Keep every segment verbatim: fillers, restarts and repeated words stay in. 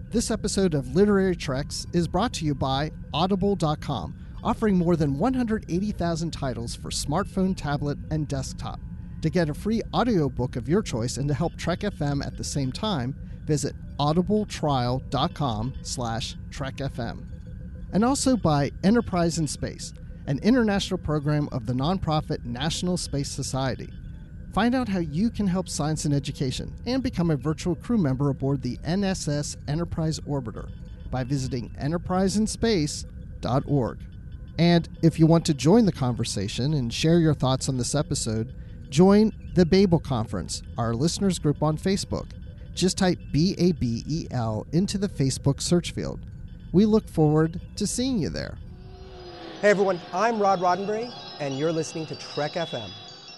This episode of Literary Treks is brought to you by Audible dot com, offering more than one hundred eighty thousand titles for smartphone, tablet, and desktop. To get a free audiobook of your choice and to help Trek F M at the same time, visit audibletrial.com slash trekfm. And also by Enterprise in Space, an international program of the nonprofit National Space Society. Find out how you can help science and education and become a virtual crew member aboard the N S S Enterprise Orbiter by visiting enterprise in space dot org. And if you want to join the conversation and share your thoughts on this episode, join the Babel Conference, our listeners group on Facebook. Just type B A B E L into the Facebook search field. We look forward to seeing you there. Hey everyone, I'm Rod Roddenberry, and you're listening to Trek F M.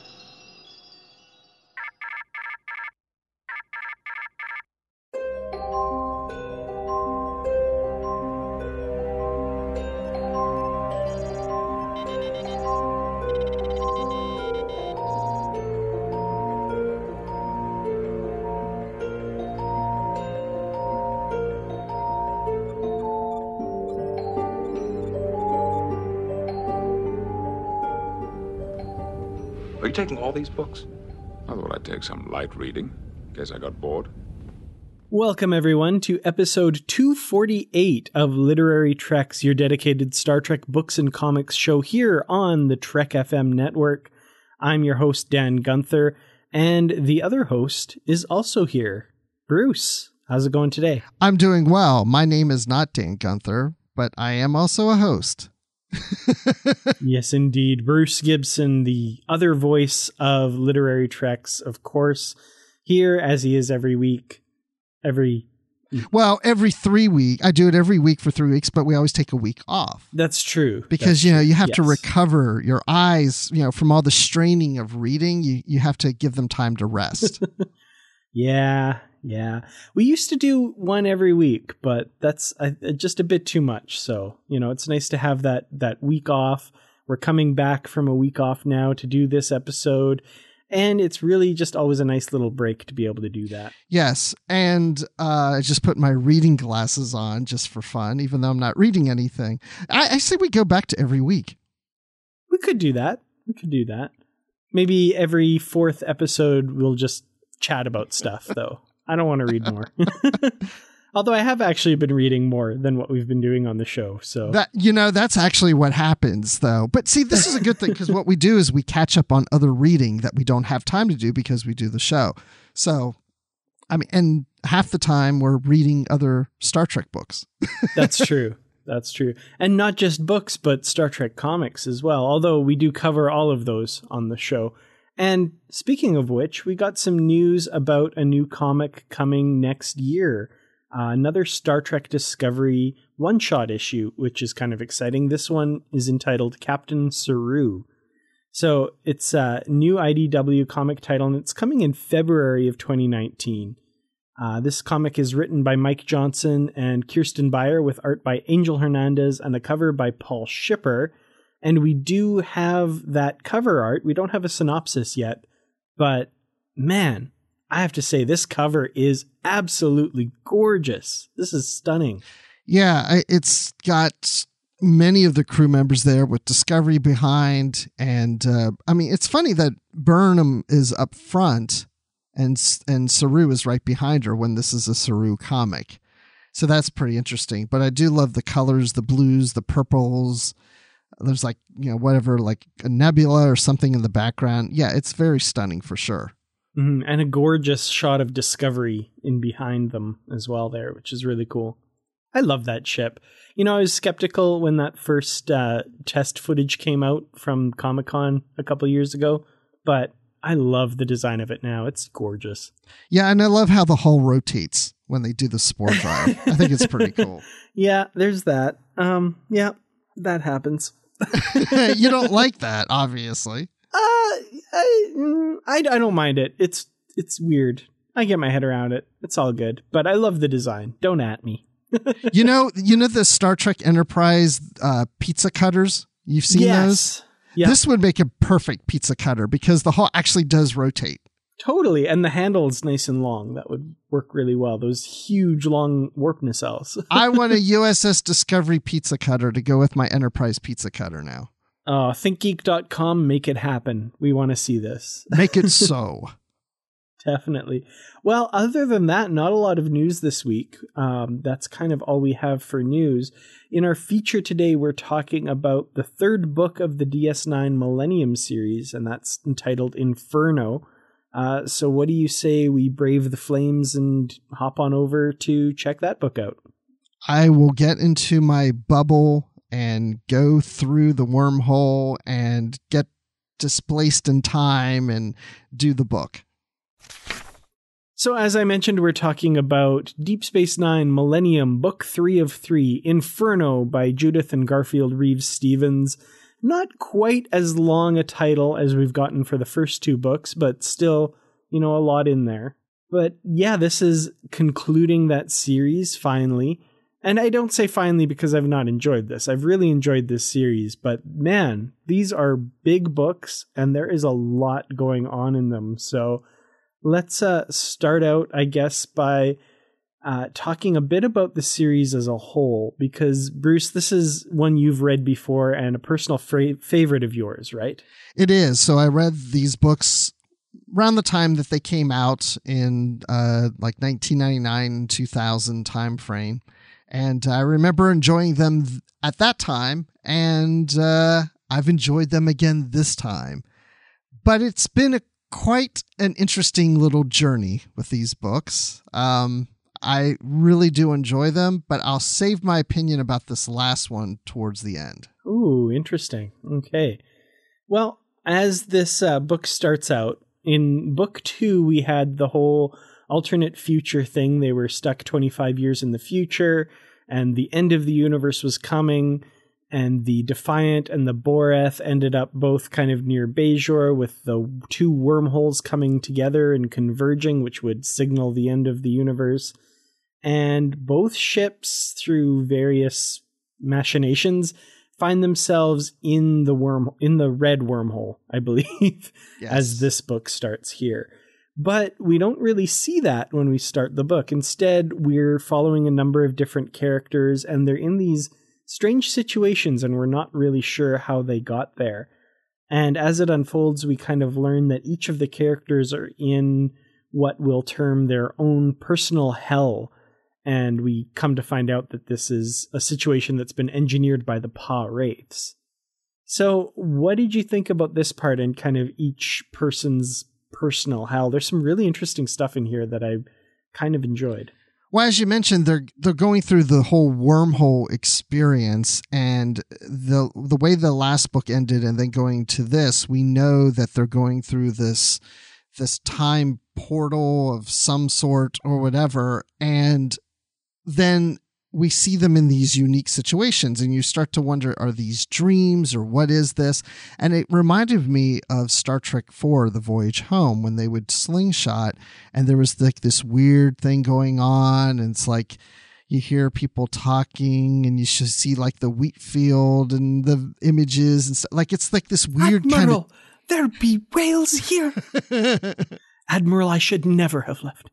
Are you taking all these books? I thought I'd take some light reading, in case I got bored. Welcome, everyone, to episode two forty-eight of Literary Treks, your dedicated Star Trek books and comics show here on the Trek F M network. I'm your host, Dan Gunther, and the other host is also here, Bruce. How's it going today? I'm doing well. My name is not Dan Gunther, but I am also a host. Yes, indeed. Bruce Gibson, the other voice of Literary Treks, of course, here as he is every week. Every Well, every three week. I do it every week for three weeks, but we always take a week off. That's true. Because, That's you know, true. you have yes. to recover your eyes, you know, from all the straining of reading. You, you have to give them time to rest. Yeah, yeah. We used to do one every week, but that's uh, just a bit too much. So, you know, it's nice to have that that week off. We're coming back from a week off now to do this episode, and it's really just always a nice little break to be able to do that. Yes, and uh, I just put my reading glasses on just for fun, even though I'm not reading anything. I, I say we go back to every week. We could do that. We could do that. Maybe every fourth episode we'll just chat about stuff, though. I don't want to read more. Although I have actually been reading more than what we've been doing on the show. So that, you know, that's actually what happens, though. But see, this is a good thing because what we do is we catch up on other reading that we don't have time to do because we do the show. So, I mean, and half the time we're reading other Star Trek books. That's true. That's true. And not just books, but Star Trek comics as well. Although we do cover all of those on the show. And speaking of which, we got some news about a new comic coming next year. Uh, another Star Trek Discovery one-shot issue, which is kind of exciting. This one is entitled Captain Saru. So it's a new I D W comic title, and it's coming in February of twenty nineteen. Uh, this comic is written by Mike Johnson and Kirsten Beyer, with art by Angel Hernandez and a cover by Paul Shipper. And we do have that cover art. We don't have a synopsis yet, but man, I have to say this cover is absolutely gorgeous. This is stunning. Yeah, it's got many of the crew members there with Discovery behind. And uh, I mean, it's funny that Burnham is up front and, and Saru is right behind her when this is a Saru comic. So that's pretty interesting. But I do love the colors, the blues, the purples. There's like, you know, whatever, like a nebula or something in the background. Yeah, it's very stunning for sure. Mm-hmm. And a gorgeous shot of Discovery in behind them as well there, which is really cool. I love that ship. You know, I was skeptical when that first uh, test footage came out from Comic-Con a couple years ago, but I love the design of it now. It's gorgeous. Yeah, and I love how the hull rotates when they do the spore drive. I think it's pretty cool. Yeah, there's that. Um, yeah, that happens. You don't like that, obviously. Uh, I, mm, I, I don't mind it. It's it's weird. I get my head around it. It's all good. But I love the design. Don't at me. you know, you know the Star Trek Enterprise uh, pizza cutters? You've seen yes. those? Yep. This would make a perfect pizza cutter because the hull actually does rotate. Totally. And the handle is nice and long. That would work really well. Those huge, long warp nacelles. I want a U S S Discovery pizza cutter to go with my Enterprise pizza cutter now. Oh, think geek dot com, make it happen. We want to see this. Make it so. Definitely. Well, other than that, not a lot of news this week. Um, that's kind of all we have for news. In our feature today, we're talking about the third book of the D S nine Millennium series, and that's entitled Inferno. Uh, so what do you say we brave the flames and hop on over to check that book out? I will get into my bubble and go through the wormhole and get displaced in time and do the book. So as I mentioned, we're talking about Deep Space Nine Millennium, Book three of three, Inferno by Judith and Garfield Reeves-Stevens. Not quite as long a title as we've gotten for the first two books, but still, you know, a lot in there. But yeah, this is concluding that series finally. And I don't say finally because I've not enjoyed this. I've really enjoyed this series, but man, these are big books and there is a lot going on in them. So let's uh, start out, I guess, by uh, talking a bit about the series as a whole, because Bruce, this is one you've read before and a personal fra- favorite of yours, right? It is. So I read these books around the time that they came out in uh, like nineteen ninety-nine, two thousand time frame. And I remember enjoying them th- at that time, and uh, I've enjoyed them again this time. But it's been a quite an interesting little journey with these books. Um, I really do enjoy them, but I'll save my opinion about this last one towards the end. Ooh, interesting. Okay. Well, as this uh, book starts out, in book two, we had the whole alternate future thing. They were stuck twenty-five years in the future, and the end of the universe was coming. And the Defiant and the Boreth ended up both kind of near Bajor, with the two wormholes coming together and converging, which would signal the end of the universe. And both ships, through various machinations, find themselves in the worm in the red wormhole, I believe, yes, as this book starts here. But we don't really see that when we start the book. Instead, we're following a number of different characters, and they're in these strange situations, and we're not really sure how they got there. And as it unfolds, we kind of learn that each of the characters are in what we'll term their own personal hell. And we come to find out that this is a situation that's been engineered by the Pah-wraiths. So what did you think about this part and kind of each person's personal hell? There's some really interesting stuff in here that I kind of enjoyed. Well, as you mentioned, they're they're going through the whole wormhole experience, and the the way the last book ended, and then going to this, we know that they're going through this this time portal of some sort or whatever, and then we see them in these unique situations, and you start to wonder, are these dreams or what is this? And it reminded me of Star Trek four, The Voyage Home, when they would slingshot and there was like this weird thing going on. And it's like you hear people talking and you should see like the wheat field and the images and stuff. Like it's like this weird Admiral, kind of... there be whales here. Admiral, I should never have left.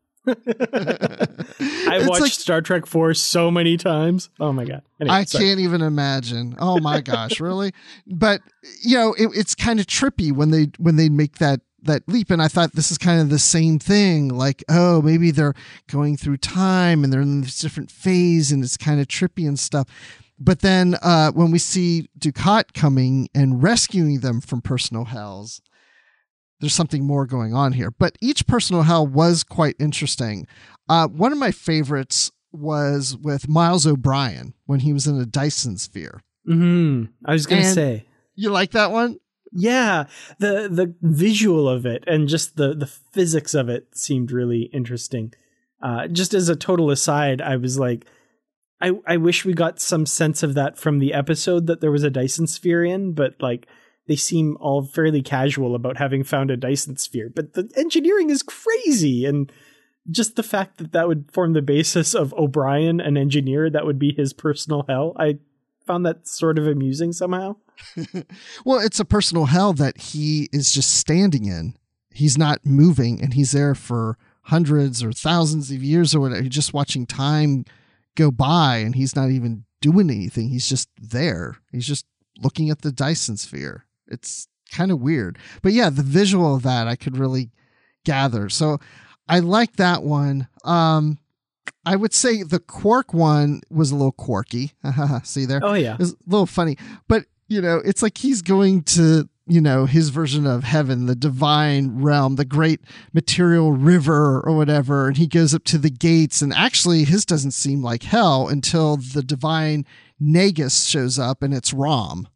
I watched like, Star Trek four so many times. Oh my God. Anyway, I sorry. can't even imagine. Oh my gosh, really? But you know, it, it's kind of trippy when they when they make that that leap. And I thought this is kind of the same thing. Like, oh, maybe they're going through time and they're in this different phase and it's kind of trippy and stuff. But then uh, when we see Dukat coming and rescuing them from personal hells, there's something more going on here. But each personal hell was quite interesting. Uh, one of my favorites was with Miles O'Brien when he was in a Dyson sphere. Mm-hmm. I was going to say. You like that one? Yeah. The the visual of it and just the, the physics of it seemed really interesting. Uh, just as a total aside, I was like, I, I wish we got some sense of that from the episode that there was a Dyson sphere in, but like, they seem all fairly casual about having found a Dyson sphere, but the engineering is crazy. And just the fact that that would form the basis of O'Brien, an engineer, that would be his personal hell. I found that sort of amusing somehow. Well, it's a personal hell that he is just standing in. he's not moving, and he's there for hundreds or thousands of years or whatever. You're just watching time go by, and he's not even doing anything. He's just there. He's just looking at the Dyson sphere. It's kind of weird. But yeah, the visual of that I could really gather. So I like that one. Um, I would say the Quark one was a little quirky. See there? Oh, yeah. It's a little funny. But, you know, it's like he's going to, you know, his version of heaven, the divine realm, the great material river or whatever. And he goes up to the gates. And actually, his doesn't seem like hell until the divine Nagus shows up, and it's Rom.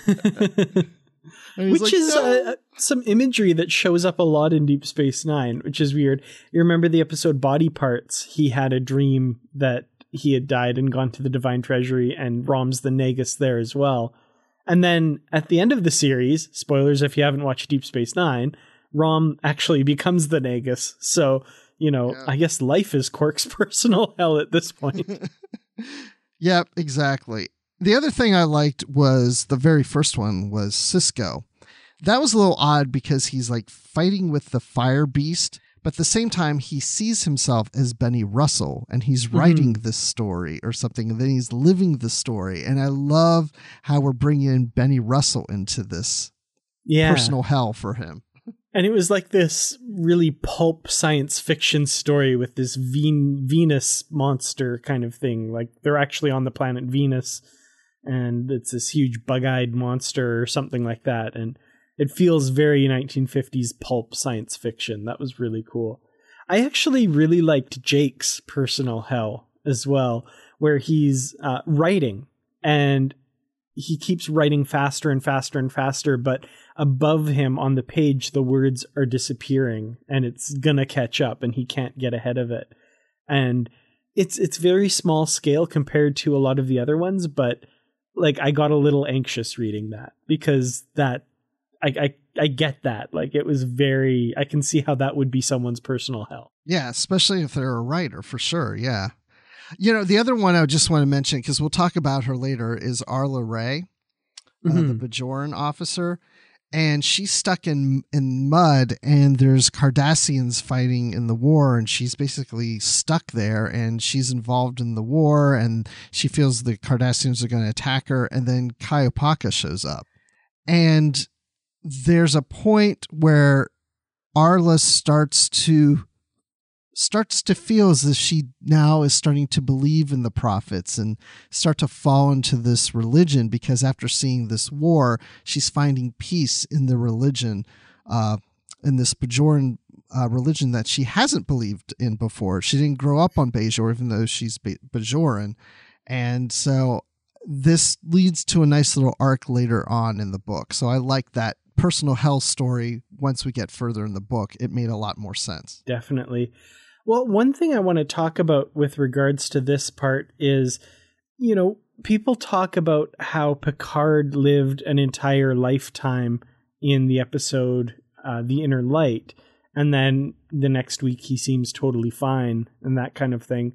Which like, is no. uh, some imagery that shows up a lot in Deep Space Nine, which is weird. You remember the episode Body Parts? He had a dream that he had died and gone to the Divine Treasury, and Rom's the Nagus there as well. And then at the end of the series, spoilers if you haven't watched Deep Space Nine, Rom actually becomes the Nagus. So, you know, yeah. I guess life is Quark's personal hell at this point. Yep, exactly. The other thing I liked was the very first one was Sisko. That was a little odd because he's like fighting with the fire beast, but at the same time, he sees himself as Benny Russell, and he's mm-hmm. writing this story or something, and then he's living the story. And I love how we're bringing in Benny Russell into this yeah. personal hell for him. And it was like this really pulp science fiction story with this Ven- Venus monster kind of thing. Like they're actually on the planet Venus, and it's this huge bug-eyed monster or something like that. And it feels very nineteen fifties pulp science fiction. That was really cool. I actually really liked Jake's personal hell as well, where he's uh, writing, and he keeps writing faster and faster and faster, but above him on the page, the words are disappearing, and it's gonna catch up, and he can't get ahead of it. And it's it's very small scale compared to a lot of the other ones, but like I got a little anxious reading that, because that I, I I get that. Like it was very, I can see how that would be someone's personal hell. Yeah, especially if they're a writer, for sure. Yeah. You know, the other one I just want to mention, because we'll talk about her later, is Arla Ray, uh, mm-hmm. the Bajoran officer. And she's stuck in in mud, and there's Cardassians fighting in the war, and she's basically stuck there, and she's involved in the war, and she feels the Cardassians are going to attack her, and then Kaiopaka shows up. And there's a point where Arla starts to starts to feel as if she now is starting to believe in the prophets and start to fall into this religion, because after seeing this war, she's finding peace in the religion, uh, in this Bajoran uh, religion that she hasn't believed in before. She didn't grow up on Bajor, even though she's Bajoran. And so this leads to a nice little arc later on in the book. So I like that personal hell story. Once we get further in the book, it made a lot more sense. Definitely. Well, one thing I want to talk about with regards to this part is, you know, people talk about how Picard lived an entire lifetime in the episode uh, The Inner Light, and then the next week he seems totally fine and that kind of thing.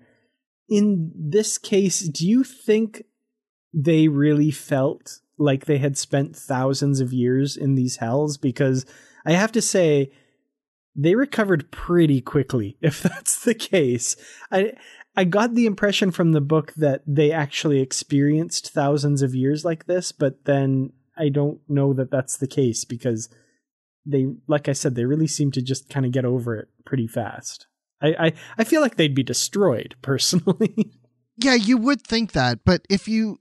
In this case, do you think they really felt like they had spent thousands of years in these hells? Because I have to say, they recovered pretty quickly, if that's the case. I I got the impression from the book that they actually experienced thousands of years like this, but then I don't know that that's the case, because they, like I said, they really seem to just kind of get over it pretty fast. I, I, I feel like they'd be destroyed, personally. Yeah, you would think that, but if you...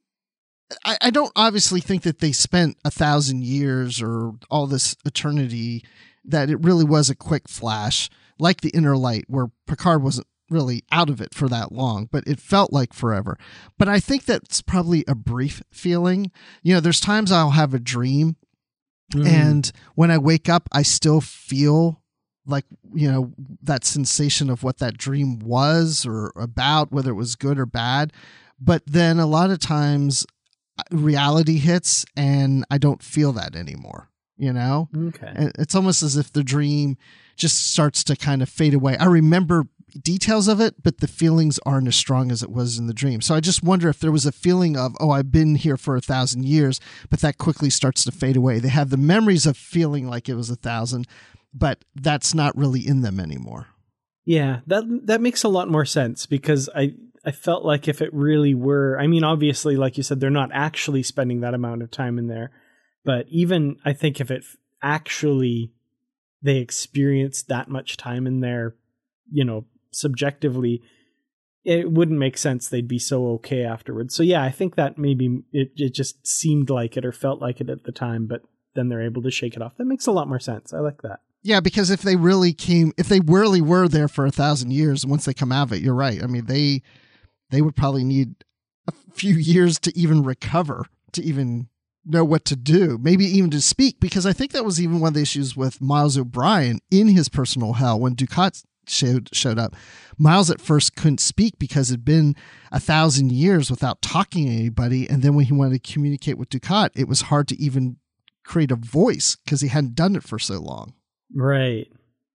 I, I don't obviously think that they spent a thousand years or all this eternity, that it really was a quick flash, like the Inner Light, where Picard wasn't really out of it for that long, but it felt like forever. But I think that's probably a brief feeling. You know, there's times I'll have a dream, mm. and when I wake up, I still feel like, you know, that sensation of what that dream was or about, whether it was good or bad. But then a lot of times reality hits and I don't feel that anymore. You know, okay. And it's almost as if the dream just starts to kind of fade away. I remember details of it, but the feelings aren't as strong as it was in the dream. So I just wonder if there was a feeling of, oh, I've been here for a thousand years, but that quickly starts to fade away. They have the memories of feeling like it was a thousand, but that's not really in them anymore. Yeah, that that makes a lot more sense, because I, I felt like if it really were, I mean, obviously, like you said, they're not actually spending that amount of time in there. But even I think if it actually they experienced that much time in there, you know, subjectively, it wouldn't make sense they'd be so okay afterwards. So yeah, I think that maybe it, it just seemed like it or felt like it at the time, but then they're able to shake it off. That makes a lot more sense. I like that. Yeah, because if they really came, if they really were there for a thousand years, and once they come out of it, you're right. I mean, they they would probably need a few years to even recover, to even know what to do, maybe even to speak, because I think that was even one of the issues with Miles O'Brien in his personal hell when Dukat showed showed up. Miles at first couldn't speak because it'd been a thousand years without talking to anybody, and then when he wanted to communicate with Dukat, it was hard to even create a voice because he hadn't done it for so long. Right.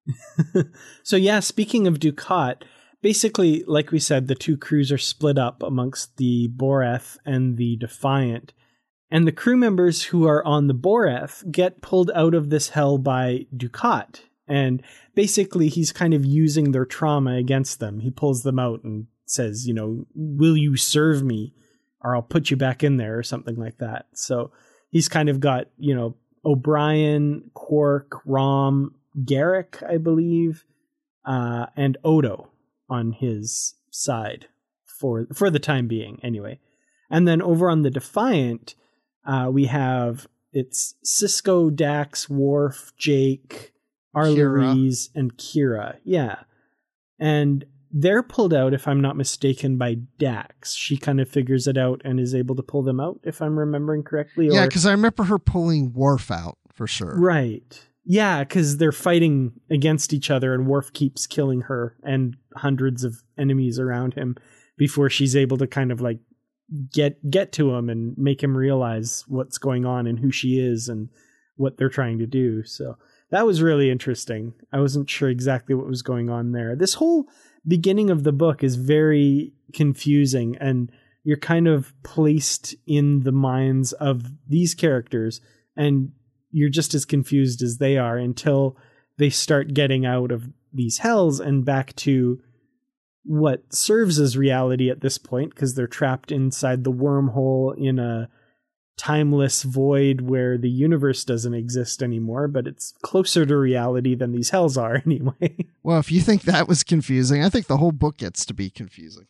So yeah, speaking of Dukat, basically, like we said, the two crews are split up amongst the Boreth and the Defiant. And the crew members who are on the Boreth get pulled out of this hell by Dukat. And basically, he's kind of using their trauma against them. He pulls them out and says, you know, will you serve me or I'll put you back in there or something like that. So he's kind of got, you know, O'Brien, Quark, Rom, Garrick, I believe, uh, and Odo on his side for for the time being, anyway. And then over on the Defiant, uh, we have it's Sisko, Dax, Worf, Jake, Arlories, and Kira. Yeah, and they're pulled out, if I'm not mistaken, by Dax. She kind of figures it out and is able to pull them out, if I'm remembering correctly. Yeah, or... because I remember her pulling Worf out for sure. Right. Yeah, because they're fighting against each other and Worf keeps killing her and hundreds of enemies around him before she's able to kind of like get get to him and make him realize what's going on and who she is and what they're trying to do. So that was really interesting. I wasn't sure exactly what was going on there. This whole beginning of the book is very confusing, and you're kind of placed in the minds of these characters and you're just as confused as they are until they start getting out of these hells and back to what serves as reality at this point, because they're trapped inside the wormhole in a timeless void where the universe doesn't exist anymore, but it's closer to reality than these hells are anyway. Well, if you think that was confusing, I think the whole book gets to be confusing.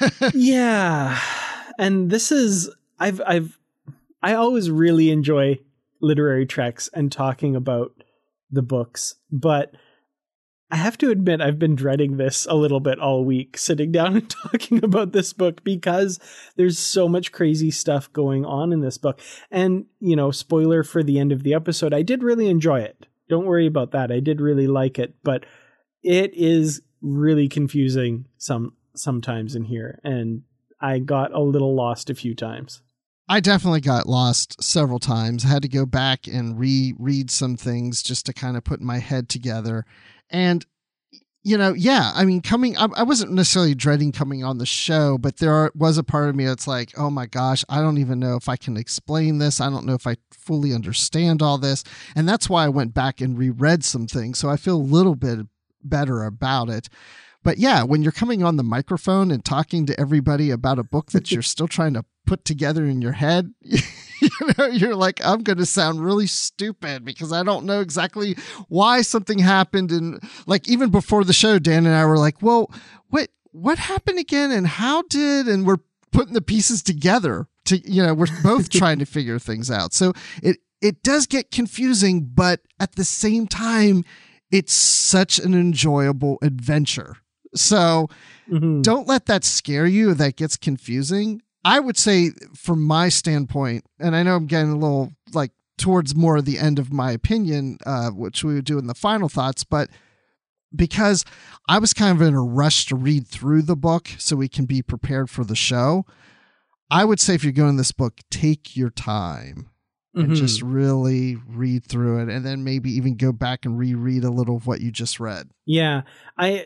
Yeah. And this is, I've, I've, I always really enjoy literary treks and talking about the books, but I have to admit I've been dreading this a little bit all week, sitting down and talking about this book, because there's so much crazy stuff going on in this book. And, you know, spoiler for the end of the episode, I did really enjoy it. Don't worry about that. I did really like it, but it is really confusing some sometimes in here, and I got a little lost a few times. I definitely got lost several times. I had to go back and reread some things just to kind of put my head together. And, you know, yeah, I mean, coming, I, I wasn't necessarily dreading coming on the show, but there are, was a part of me that's like, oh my gosh, I don't even know if I can explain this. I don't know if I fully understand all this. And that's why I went back and reread some things. So I feel a little bit better about it. But yeah, when you're coming on the microphone and talking to everybody about a book that you're still trying to put together in your head, you know, you're like, I'm going to sound really stupid because I don't know exactly why something happened. And like, even before the show, Dan and I were like, well, what, what happened again? And how did, and we're putting the pieces together to, you know, we're both trying to figure things out. So it, it does get confusing, but at the same time, it's such an enjoyable adventure. So mm-hmm. don't let that scare you. That gets confusing. I would say from my standpoint, and I know I'm getting a little like towards more of the end of my opinion, uh, which we would do in the final thoughts, but because I was kind of in a rush to read through the book so we can be prepared for the show, I would say if you're going this book, take your time and mm-hmm. just really read through it, and then maybe even go back and reread a little of what you just read. Yeah, I.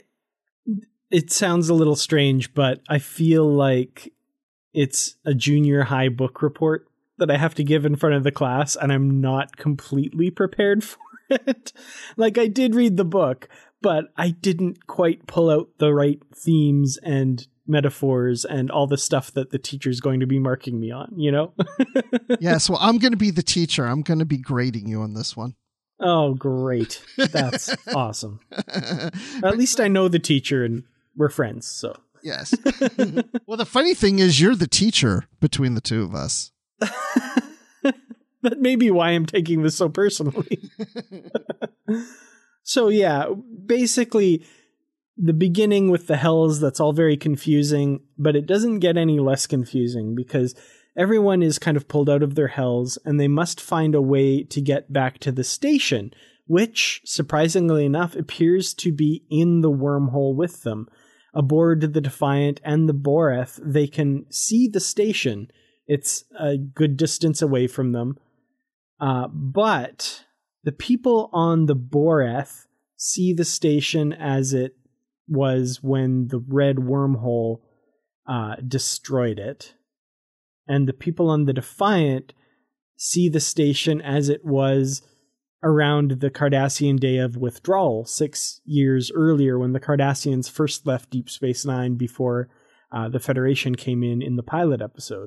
It sounds a little strange, but I feel like it's a junior high book report that I have to give in front of the class, and I'm not completely prepared for it. Like, I did read the book, but I didn't quite pull out the right themes and metaphors and all the stuff that the teacher's going to be marking me on, you know? Yes, well, I'm going to be the teacher. I'm going to be grading you on this one. Oh, great. That's awesome. At least I know the teacher and we're friends, so. Yes. Well, the funny thing is you're the teacher between the two of us. That may be why I'm taking this so personally. So yeah, basically the beginning with the hells, that's all very confusing, but it doesn't get any less confusing because everyone is kind of pulled out of their hells and they must find a way to get back to the station, which, surprisingly enough, appears to be in the wormhole with them. Aboard the Defiant and the Boreth, they can see the station. It's a good distance away from them. Uh, but the people on the Boreth see the station as it was when the red wormhole uh, destroyed it. And the people on the Defiant see the station as it was around the Cardassian Day of Withdrawal, six years earlier when the Cardassians first left Deep Space Nine before uh, the Federation came in in the pilot episode.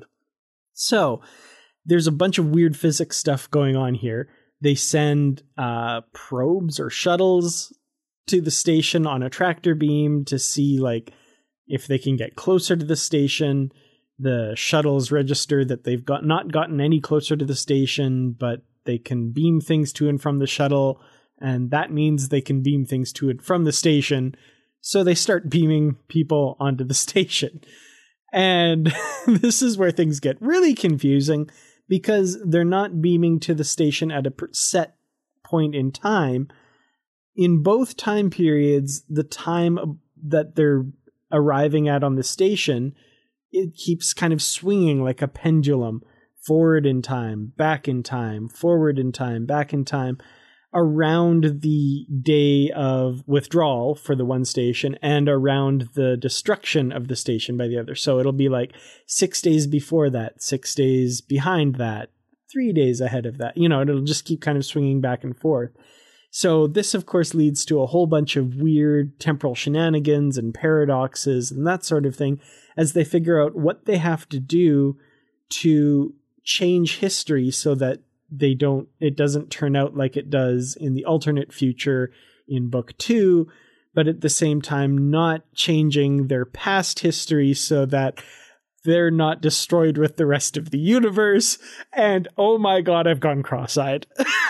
So there's a bunch of weird physics stuff going on here. They send uh, probes or shuttles to the station on a tractor beam to see like if they can get closer to the station. The shuttles register that they've got not gotten any closer to the station, but they can beam things to and from the shuttle, and that means they can beam things to and from the station. So they start beaming people onto the station. And this is where things get really confusing because they're not beaming to the station at a set point in time. In both time periods, the time that they're arriving at on the station, it keeps kind of swinging like a pendulum, forward in time, back in time, forward in time, back in time, around the day of withdrawal for the one station and around the destruction of the station by the other. So it'll be like six days before that, six days behind that, three days ahead of that. You know, it'll just keep kind of swinging back and forth. So this, of course, leads to a whole bunch of weird temporal shenanigans and paradoxes and that sort of thing as they figure out what they have to do to change history so that they don't, it doesn't turn out like it does in the alternate future in book two, but at the same time not changing their past history so that they're not destroyed with the rest of the universe. And oh my God, I've gone cross-eyed.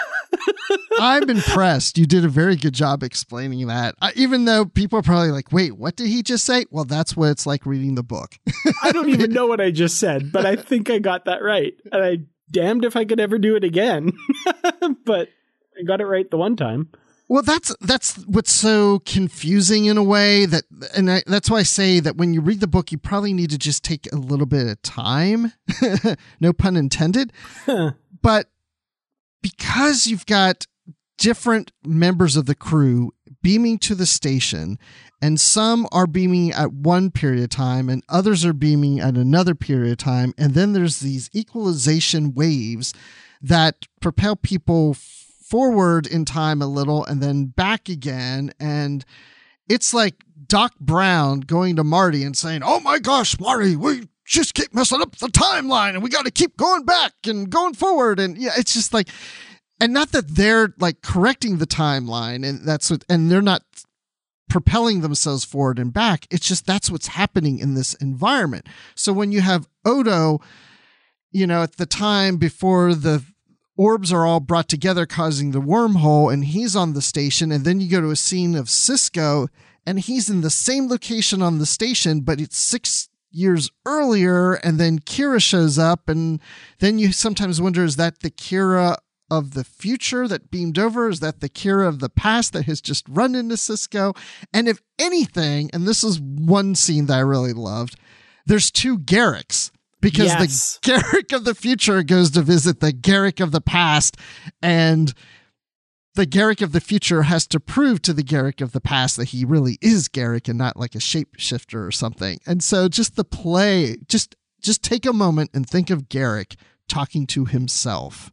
I'm impressed. You did a very good job explaining that. Uh, even though people are probably like, wait, what did he just say? Well, that's what it's like reading the book. I don't even know what I just said, but I think I got that right. And I damned if I could ever do it again. But I got it right the one time. Well, that's that's what's so confusing in a way that, and I, that's why I say that when you read the book, you probably need to just take a little bit of time. No pun intended. Huh. But because you've got different members of the crew beaming to the station, and some are beaming at one period of time and others are beaming at another period of time, and then there's these equalization waves that propel people forward in time a little and then back again, and it's like Doc Brown going to Marty and saying, oh my gosh, Marty, we just keep messing up the timeline and we got to keep going back and going forward. And yeah, it's just like, and not that they're like correcting the timeline and that's what, and they're not propelling themselves forward and back. It's just, that's what's happening in this environment. So when you have Odo, you know, at the time before the orbs are all brought together causing the wormhole, and he's on the station, and then you go to a scene of Sisko and he's in the same location on the station, but it's six years earlier, and then Kira shows up, and then you sometimes wonder, is that the Kira of the future that beamed over? Is that the Kira of the past that has just run into Sisko? And if anything, and this is one scene that I really loved, there's two Garricks, because yes. the Garrick of the future goes to visit the Garrick of the past, and the Garrick of the future has to prove to the Garrick of the past that he really is Garrick and not like a shapeshifter or something. And so just the play, just just take a moment and think of Garrick talking to himself.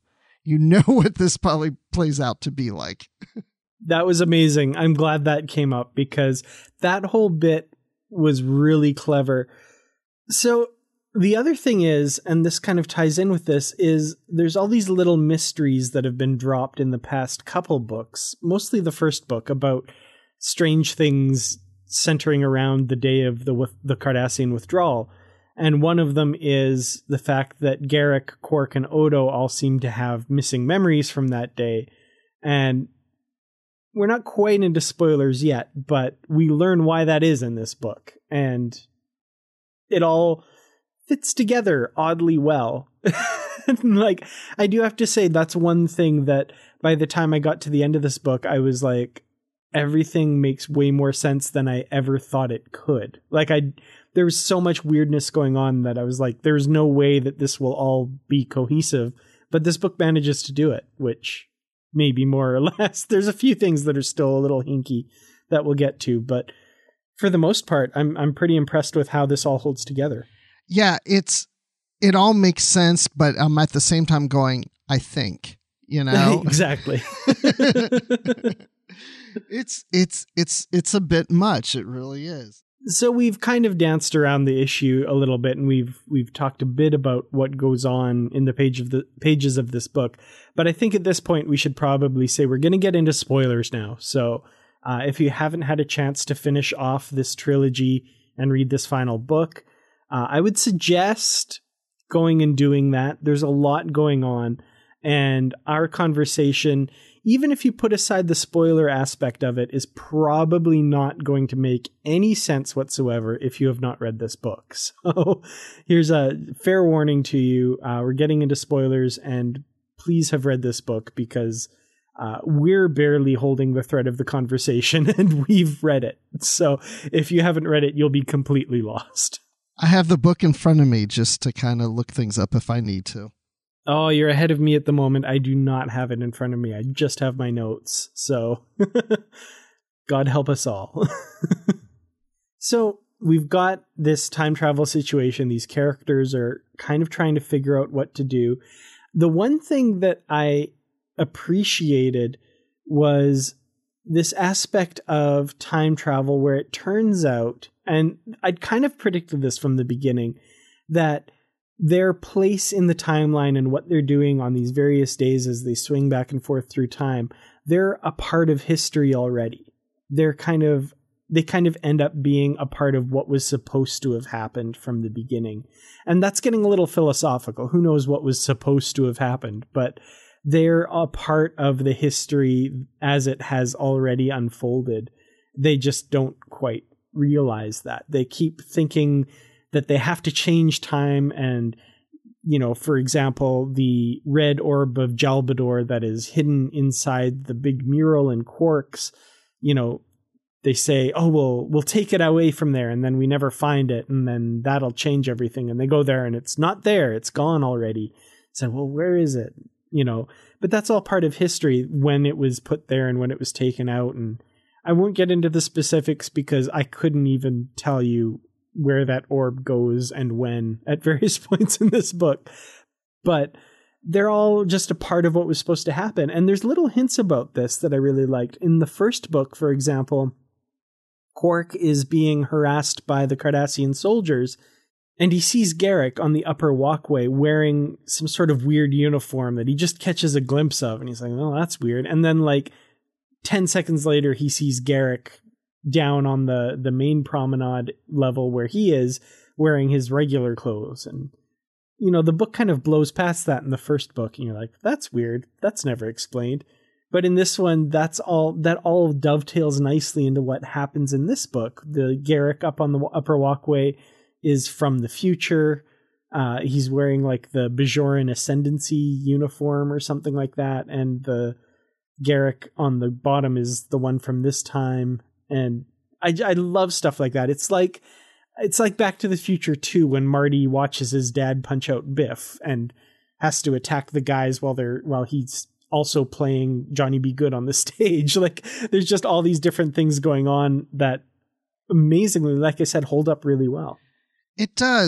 you know what this probably plays out to be like. That was amazing. I'm glad that came up because that whole bit was really clever. So the other thing is, and this kind of ties in with this, is there's all these little mysteries that have been dropped in the past couple books, mostly the first book, about strange things centering around the day of the the Cardassian withdrawal. And one of them is the fact that Garak, Quark, and Odo all seem to have missing memories from that day. And we're not quite into spoilers yet, but we learn why that is in this book. And it all fits together oddly well. Like, I do have to say, that's one thing that by the time I got to the end of this book, I was like, everything makes way more sense than I ever thought it could. Like, I, there was so much weirdness going on that I was like, there's no way that this will all be cohesive. But this book manages to do it, which maybe more or less. There's a few things that are still a little hinky that we'll get to, but for the most part, I'm I'm pretty impressed with how this all holds together. Yeah, it's it all makes sense, but I'm at the same time going, I think, you know. Exactly. it's it's it's it's a bit much. It really is. So we've kind of danced around the issue a little bit, and we've we've talked a bit about what goes on in the page of the pages of this book. But I think at this point we should probably say we're going to get into spoilers now. So uh, if you haven't had a chance to finish off this trilogy and read this final book, uh, I would suggest going and doing that. There's a lot going on, and our conversation, even if you put aside the spoiler aspect of it, is probably not going to make any sense whatsoever if you have not read this book. So here's a fair warning to you. Uh, we're getting into spoilers, and please have read this book because uh, we're barely holding the thread of the conversation and we've read it. So if you haven't read it, you'll be completely lost. I have the book in front of me just to kind of look things up if I need to. Oh, you're ahead of me at the moment. I do not have it in front of me. I just have my notes. So God help us all. So we've got this time travel situation. These characters are kind of trying to figure out what to do. The one thing that I appreciated was this aspect of time travel where it turns out, and I'd kind of predicted this from the beginning, that their place in the timeline and what they're doing on these various days as they swing back and forth through time, they're a part of history already. They're kind of, they kind of end up being a part of what was supposed to have happened from the beginning. And that's getting a little philosophical. Who knows what was supposed to have happened, but they're a part of the history as it has already unfolded. They just don't quite realize that. They keep thinking that they have to change time, and, you know, for example, the red orb of Jalbador that is hidden inside the big mural in Quark's, you know, they say, oh, well, we'll take it away from there, and then we never find it, and then that'll change everything. And they go there, and it's not there. It's gone already. So, well, where is it? You know, but that's all part of history when it was put there and when it was taken out. And I won't get into the specifics because I couldn't even tell you where that orb goes and when at various points in this book. But they're all just a part of what was supposed to happen. And there's little hints about this that I really liked. In the first book, for example, Quark is being harassed by the Cardassian soldiers, and he sees Garak on the upper walkway wearing some sort of weird uniform that he just catches a glimpse of. And he's like, oh, that's weird. And then like ten seconds later, he sees Garak down on the, the main promenade level where he is wearing his regular clothes. And, you know, the book kind of blows past that in the first book. And you're like, that's weird. That's never explained. But in this one, that's all, that all dovetails nicely into what happens in this book. The Garak up on the upper walkway is from the future. Uh, he's wearing like the Bajoran Ascendancy uniform or something like that. And the Garak on the bottom is the one from this time. And I, I love stuff like that. It's like, it's like Back to the Future two, when Marty watches his dad punch out Biff and has to attack the guys while they're, while he's also playing Johnny Be Good on the stage. Like, there's just all these different things going on that amazingly, like I said, hold up really well. It does.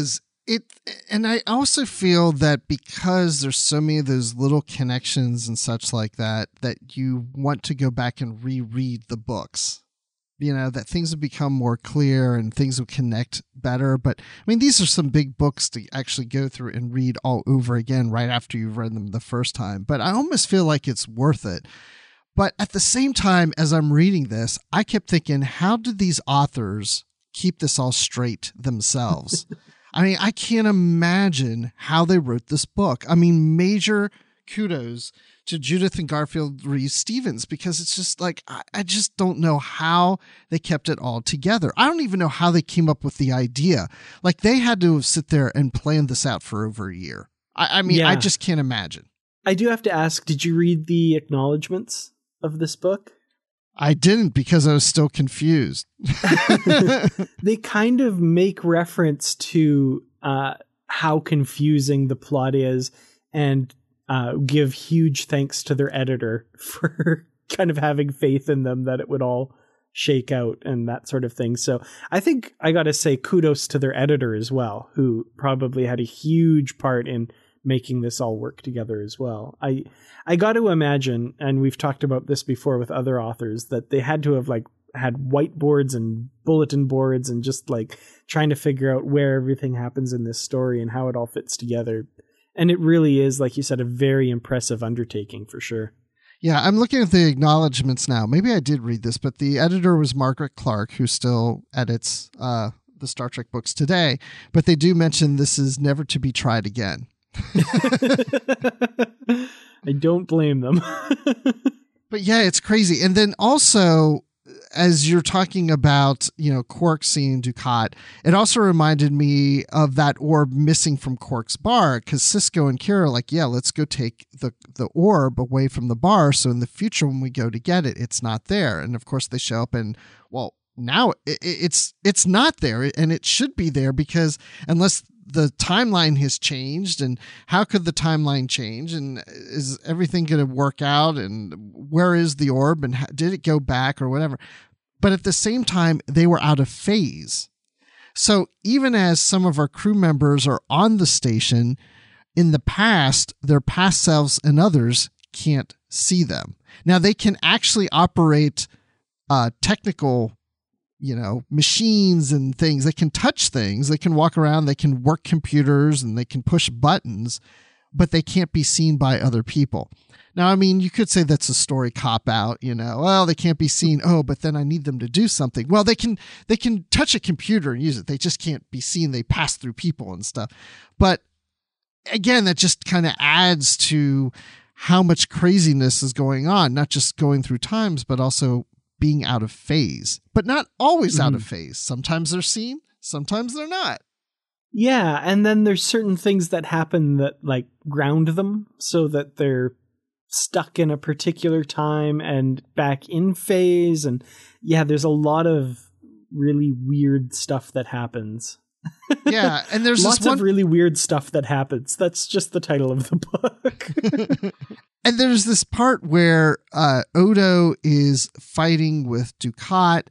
it, and I also feel that because there's so many of those little connections and such like that, that you want to go back and reread the books. You know, that things have become more clear and things will connect better. But I mean, these are some big books to actually go through and read all over again right after you've read them the first time. But I almost feel like it's worth it. But at the same time, as I'm reading this, I kept thinking, how did these authors keep this all straight themselves? I mean, I can't imagine how they wrote this book. I mean, major kudos to Judith and Garfield Reeves-Stevens, because it's just like, I, I just don't know how they kept it all together. I don't even know how they came up with the idea. Like, they had to have sit there and planned this out for over a year. I, I mean, yeah. I just can't imagine. I do have to ask, did you read the acknowledgments of this book? I didn't, because I was still confused. They kind of make reference to uh, how confusing the plot is, and uh, give huge thanks to their editor for kind of having faith in them that it would all shake out and that sort of thing. So I think I got to say kudos to their editor as well, who probably had a huge part in making this all work together as well. I I got to imagine, and we've talked about this before with other authors, that they had to have like had whiteboards and bulletin boards and just like trying to figure out where everything happens in this story and how it all fits together. And it really is, like you said, a very impressive undertaking for sure. Yeah, I'm looking at the acknowledgments now. Maybe I did read this, but the editor was Margaret Clark, who still edits uh, the Star Trek books today. But they do mention this is never to be tried again. I don't blame them. But yeah, it's crazy. And then also, as you're talking about, you know, Quark seeing Dukat, it also reminded me of that orb missing from Quark's bar, because Sisko and Kira are like, yeah, let's go take the, the orb away from the bar, so in the future when we go to get it, it's not there. And of course they show up and, well, now it, it's it's not there, and it should be there, because unless the timeline has changed, and how could the timeline change, and is everything going to work out, and where is the orb, and how, did it go back or whatever? But at the same time, they were out of phase. So even as some of our crew members are on the station, in the past, their past selves and others can't see them. Now they can actually operate uh, technical you know, machines and things. They can touch things. They can walk around. They can work computers, and they can push buttons, but they can't be seen by other people. Now, I mean, you could say that's a story cop out, you know, well, they can't be seen. Oh, but then I need them to do something. Well, they can, they can touch a computer and use it. They just can't be seen. They pass through people and stuff. But again, that just kind of adds to how much craziness is going on, not just going through times, but also being out of phase, but not always mm-hmm. out of phase. Sometimes they're seen, sometimes they're not. Yeah, and then there's certain things that happen that like ground them so that they're stuck in a particular time and back in phase. And yeah, there's a lot of really weird stuff that happens. Yeah, and there's lots this one... of really weird stuff that happens. That's just the title of the book. And there's this part where uh, Odo is fighting with Dukat,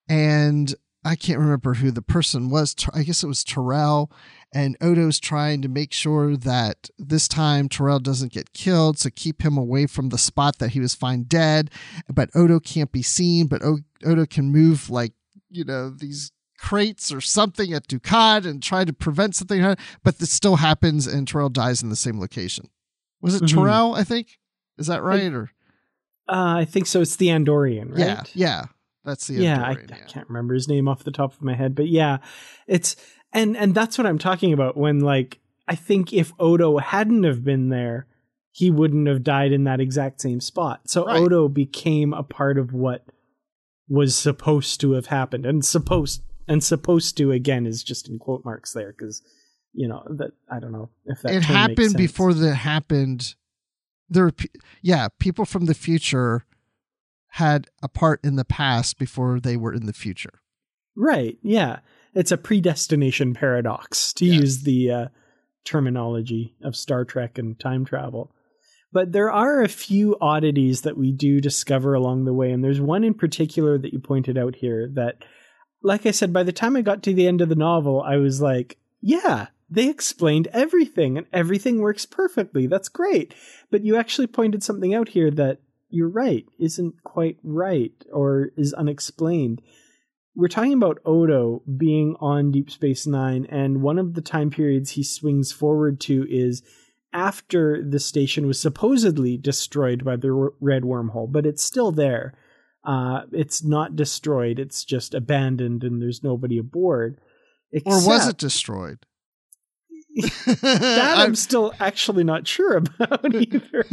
and I can't remember who the person was. I guess it was Terrell, and Odo's trying to make sure that this time Terrell doesn't get killed, so keep him away from the spot that he was found dead. But Odo can't be seen, but o- Odo can move like, you know, these crates or something at Dukat and try to prevent something, but this still happens, and Terrell dies in the same location. Was it mm-hmm. Terrell, I think? Is that right? I, or uh, I think so. It's the Andorian, right? Yeah, yeah. That's the yeah, Andorian. I, yeah. I can't remember his name off the top of my head, but yeah, it's and and that's what I'm talking about. When like I think if Odo hadn't have been there, he wouldn't have died in that exact same spot. So right. Odo became a part of what was supposed to have happened, and supposed and supposed to again is just in quote marks there, because you know that I don't know if that it happened before that happened. There were, yeah, people from the future had a part in the past before they were in the future. Right. Yeah. It's a predestination paradox, to yes. use the uh, terminology of Star Trek and time travel. But there are a few oddities that we do discover along the way. And there's one in particular that you pointed out here that, like I said, by the time I got to the end of the novel, I was like, yeah, they explained everything and everything works perfectly. That's great. But you actually pointed something out here that you're right, isn't quite right or is unexplained. We're talking about Odo being on Deep Space Nine, and one of the time periods he swings forward to is after the station was supposedly destroyed by the red wormhole, but it's still there. Uh, it's not destroyed, it's just abandoned and there's nobody aboard. Except, or was it destroyed? That I'm still actually not sure about either.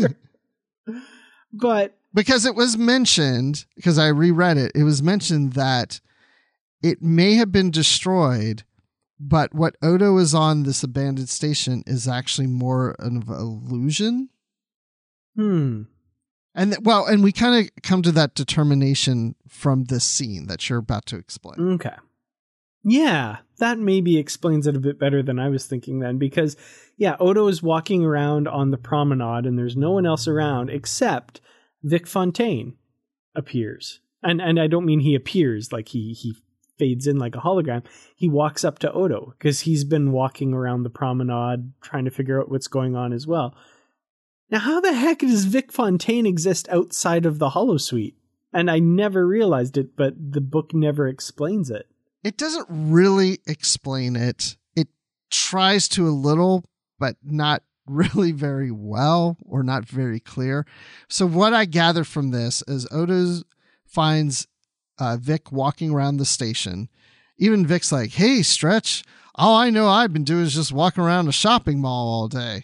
But because it was mentioned, because I reread it, it was mentioned that it may have been destroyed, but what Odo is on this abandoned station is actually more of an illusion. Hmm. And th- well, and we kind of come to that determination from this scene that you're about to explain. Okay. Yeah, that maybe explains it a bit better than I was thinking then, because yeah, Odo is walking around on the promenade and there's no one else around except Vic Fontaine appears. And and I don't mean he appears like he he fades in like a hologram. He walks up to Odo because he's been walking around the promenade trying to figure out what's going on as well. Now, how the heck does Vic Fontaine exist outside of the holosuite? And I never realized it, but the book never explains it. It doesn't really explain it. It tries to a little, but not really very well or not very clear. So what I gather from this is Odo finds uh, Vic walking around the station. Even Vic's like, hey, Stretch, all I know I've been doing is just walking around a shopping mall all day.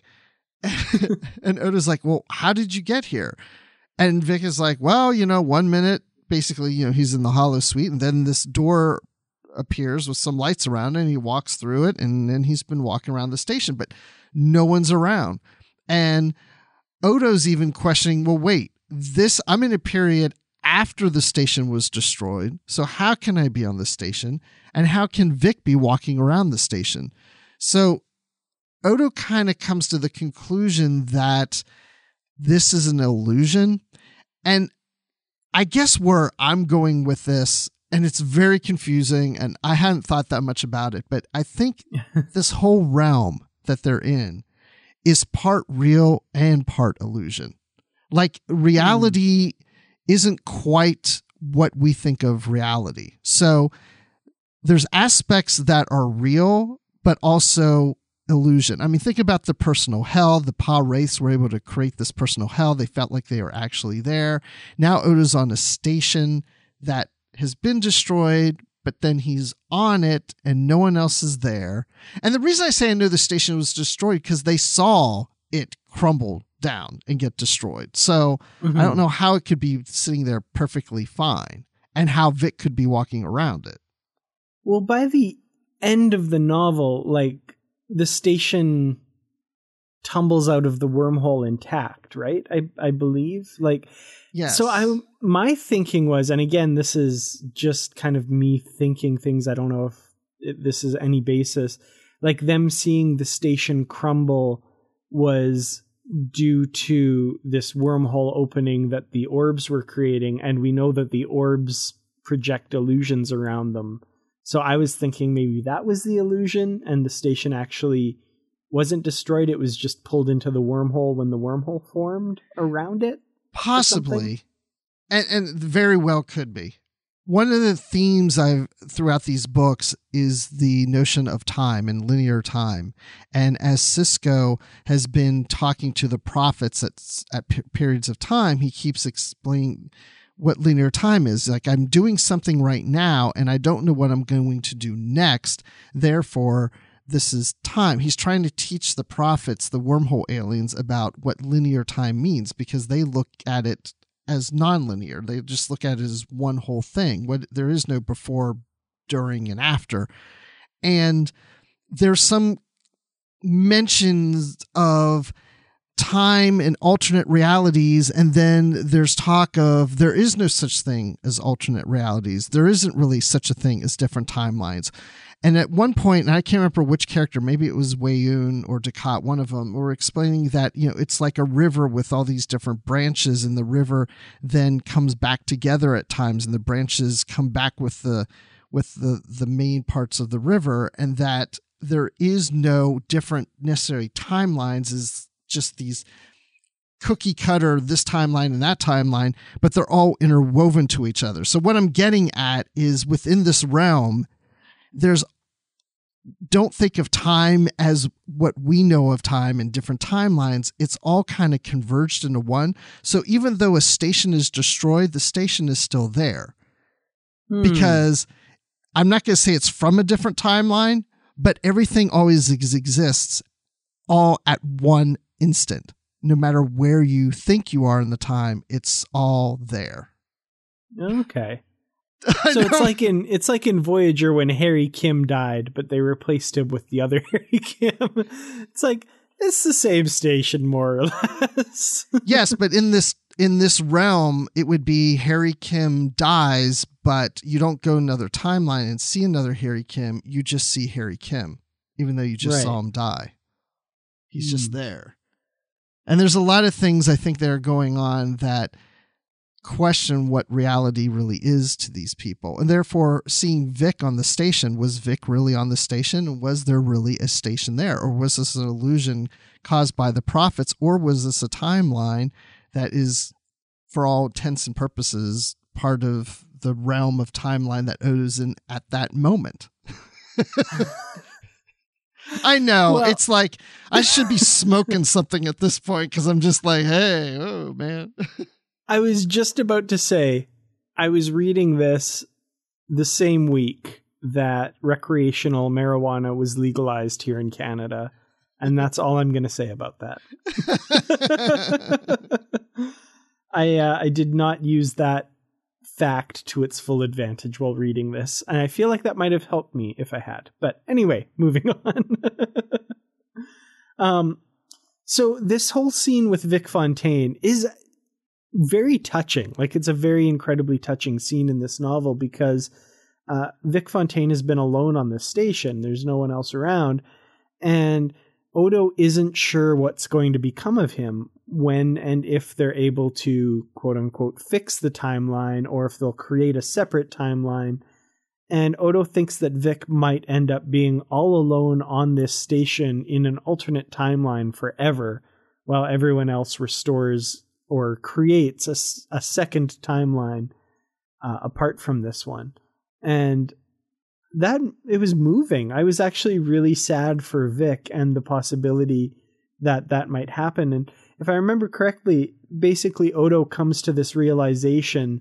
And Odo's like, well, how did you get here? And Vic is like, well, you know, one minute, basically, you know, he's in the holosuite, and then this door appears with some lights around it, and he walks through it, and then he's been walking around the station, but no one's around. And Odo's even questioning, well, wait, this, I'm in a period after the station was destroyed, so how can I be on the station? And how can Vic be walking around the station? So Odo kind of comes to the conclusion that this is an illusion. And I guess where I'm going with this, and it's very confusing, and I hadn't thought that much about it, but I think this whole realm that they're in is part real and part illusion. Like reality mm. isn't quite what we think of reality. So there's aspects that are real, but also illusion. I mean, think about the personal hell. The Pah-wraiths were able to create this personal hell. They felt like they were actually there. Now Odo's on a station that has been destroyed, but then he's on it and no one else is there. And the reason I say I know the station was destroyed because they saw it crumble down and get destroyed. So mm-hmm. I don't know how it could be sitting there perfectly fine and how Vic could be walking around it. Well, by the end of the novel, like, the station tumbles out of the wormhole intact, right? I I believe. Like, yes. So I my thinking was, and again, this is just kind of me thinking things. I don't know if it, this is any basis. Like them seeing the station crumble was due to this wormhole opening that the orbs were creating, and we know that the orbs project illusions around them. So I was thinking maybe that was the illusion and the station actually wasn't destroyed. It was just pulled into the wormhole when the wormhole formed around it. Possibly. And, and very well could be. One of the themes I've throughout these books is the notion of time and linear time. And as Sisko has been talking to the prophets at, at p- periods of time, he keeps explaining what linear time is. Like, I'm doing something right now and I don't know what I'm going to do next. Therefore, this is time. He's trying to teach the prophets, the wormhole aliens, about what linear time means because they look at it as nonlinear. They just look at it as one whole thing. What there is no before, during, and after. And there's some mentions of time and alternate realities, and then there's talk of there is no such thing as alternate realities. There isn't really such a thing as different timelines. And at one point, and I can't remember which character, maybe it was Weyoun or Dukat, one of them, were explaining that, you know, it's like a river with all these different branches, and the river then comes back together at times, and the branches come back with the with the the main parts of the river, and that there is no different necessary timelines, is just these cookie cutter, this timeline and that timeline, but they're all interwoven to each other. So what I'm getting at is within this realm, there's, don't think of time as what we know of time in different timelines. It's all kind of converged into one. So even though a station is destroyed, the station is still there. Hmm. Because I'm not going to say it's from a different timeline, but everything always ex- exists all at one instant. No matter where you think you are in the time, it's all there. Okay. So it's like in it's like in Voyager when Harry Kim died, but they replaced him with the other Harry Kim. It's like it's the same station more or less. Yes, but in this in this realm, it would be Harry Kim dies, but you don't go another timeline and see another Harry Kim. You just see Harry Kim, even though you just right. saw him die. He's mm. just there. And there's a lot of things I think that are going on that question what reality really is to these people. And therefore, seeing Vic on the station, was Vic really on the station? Was there really a station there? Or was this an illusion caused by the prophets? Or was this a timeline that is, for all intents and purposes, part of the realm of timeline that Odo's in at that moment? I know. Well, it's like I should be smoking something at this point because I'm just like, hey, oh, man. I was just about to say, I was reading this the same week that recreational marijuana was legalized here in Canada. And that's all I'm going to say about that. I uh, I did not use that fact to its full advantage while reading this, and I feel like that might have helped me if I had. But anyway, moving on. um, so this whole scene with Vic Fontaine is very touching. Like, it's a very incredibly touching scene in this novel because uh, Vic Fontaine has been alone on this station. There's no one else around, and Odo isn't sure what's going to become of him when and if they're able to, quote unquote, fix the timeline, or if they'll create a separate timeline. And Odo thinks that Vic might end up being all alone on this station in an alternate timeline forever, while everyone else restores or creates a, a second timeline uh, apart from this one. And that, it was moving. I was actually really sad for Vic and the possibility that that might happen. And if I remember correctly, basically Odo comes to this realization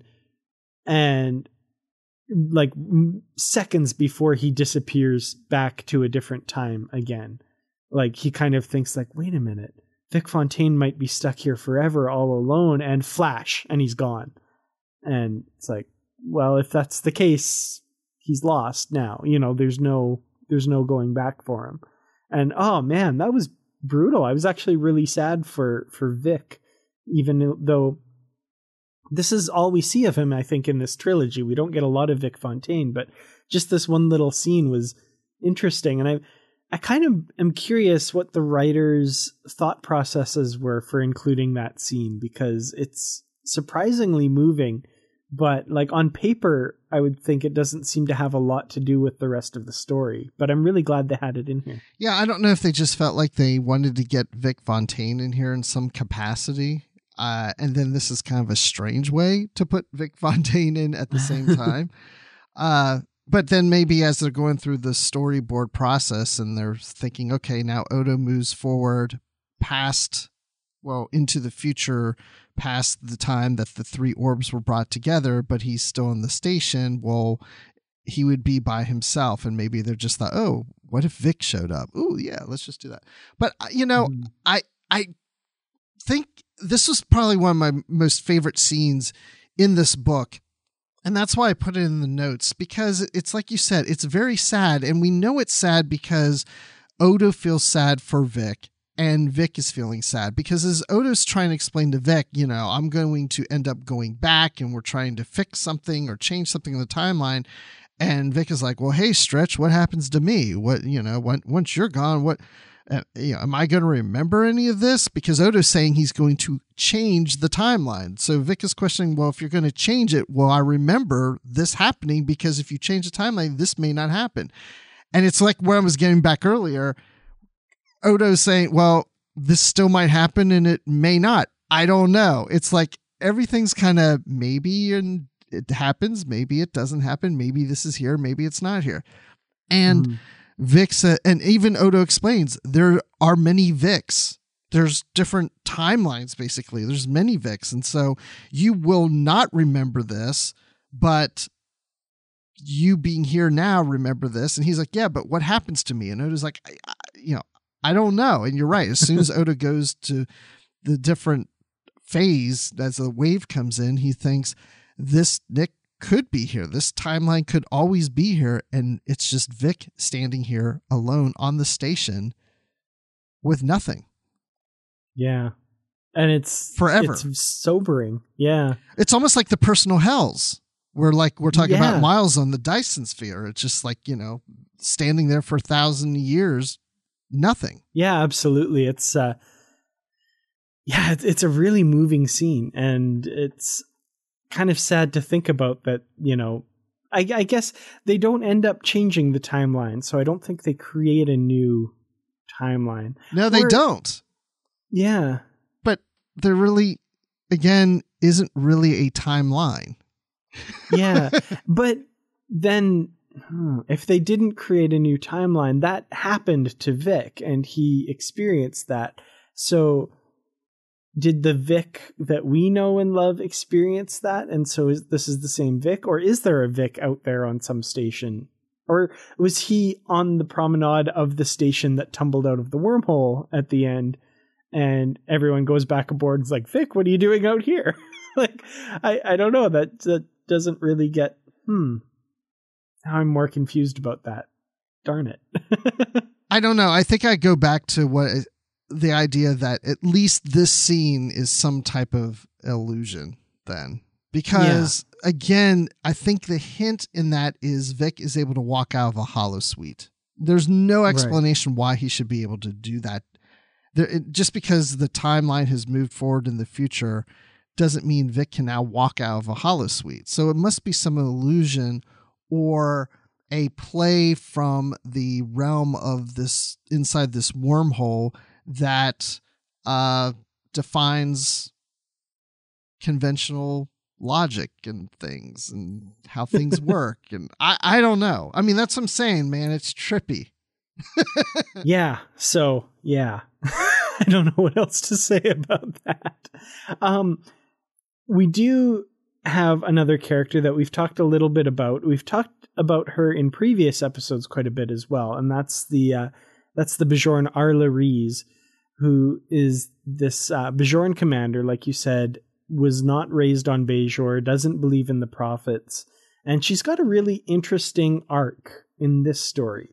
and like seconds before he disappears back to a different time again. Like, he kind of thinks like, wait a minute, Vic Fontaine might be stuck here forever all alone, and flash, and he's gone. And it's like, well, if that's the case, he's lost now. You know, there's no there's no going back for him. And oh man, that was brutal. I was actually really sad for for Vic, even though this is all we see of him, I think, in this trilogy. We don't get a lot of Vic Fontaine, but just this one little scene was interesting. And I I kind of am curious what the writers' thought processes were for including that scene, because it's surprisingly moving. But like on paper, I would think it doesn't seem to have a lot to do with the rest of the story. But I'm really glad they had it in here. Yeah, I don't know if they just felt like they wanted to get Vic Fontaine in here in some capacity. Uh, and then this is kind of a strange way to put Vic Fontaine in at the same time. uh, but then maybe as they're going through the storyboard process and they're thinking, okay, now Odo moves forward past, well, into the future, past the time that the three orbs were brought together, but he's still in the station. Well, he would be by himself, and maybe they're just thought, oh, what if Vic showed up? Oh, yeah, let's just do that. But you know, mm. I I think this was probably one of my most favorite scenes in this book, and that's why I put it in the notes, because it's like you said, it's very sad, and we know it's sad because Odo feels sad for Vic. And Vic is feeling sad because as Odo's trying to explain to Vic, you know, I'm going to end up going back and we're trying to fix something or change something in the timeline. And Vic is like, well, hey, Stretch, what happens to me? What, you know, when, once you're gone, what, uh, you know, am I going to remember any of this? Because Odo's saying he's going to change the timeline. So Vic is questioning, well, if you're going to change it, well, I remember this happening because if you change the timeline, this may not happen. And it's like where I was getting back earlier. Odo's saying, well, this still might happen and it may not. I don't know. It's like everything's kind of maybe and it happens. Maybe it doesn't happen. Maybe this is here. Maybe it's not here. And mm. Vic said, and even Odo explains, there are many Vics. There's different timelines, basically. There's many Vics. And so you will not remember this, but you being here now, remember this. And he's like, yeah, but what happens to me? And Odo's like, I, I, you know, I don't know. And you're right. As soon as Odo goes to the different phase, as the wave comes in, he thinks this Nick could be here. This timeline could always be here. And it's just Vic standing here alone on the station with nothing. Yeah. And it's forever. It's sobering. Yeah. It's almost like the personal hells. We're like, we're talking yeah. about Miles on the Dyson sphere. It's just like, you know, standing there for a thousand years, nothing. Yeah, absolutely. It's, uh, yeah, it's, it's a really moving scene, and it's kind of sad to think about that, you know, I, I guess they don't end up changing the timeline. So I don't think they create a new timeline. No, they or, don't. Yeah. But there really, again, isn't really a timeline. Yeah, but then hmm, if they didn't create a new timeline, that happened to Vic and he experienced that. So did the Vic that we know and love experience that? And so is, this is the same Vic, or is there a Vic out there on some station? Or was he on the promenade of the station that tumbled out of the wormhole at the end and everyone goes back aboard and is like, Vic, what are you doing out here? Like, I, I don't know. That, that doesn't really get, hmm. Now I'm more confused about that. Darn it. I don't know. I think I go back to what the idea that at least this scene is some type of illusion then. Because, yeah. again, I think the hint in that is Vic is able to walk out of a holosuite. There's no explanation right. why he should be able to do that. There, it, just because the timeline has moved forward in the future doesn't mean Vic can now walk out of a holosuite. So it must be some illusion or a play from the realm of this inside this wormhole that uh, defines conventional logic and things and how things work. And I, I don't know. I mean, that's what I'm saying, man. It's trippy. Yeah. So, yeah. I don't know what else to say about that. Um, we do have another character that we've talked a little bit about. We've talked about her in previous episodes quite a bit as well, and that's the uh, that's the Bajoran Arla Rees, who is this uh, Bajoran commander, like you said, was not raised on Bajor, doesn't believe in the prophets, and she's got a really interesting arc in this story.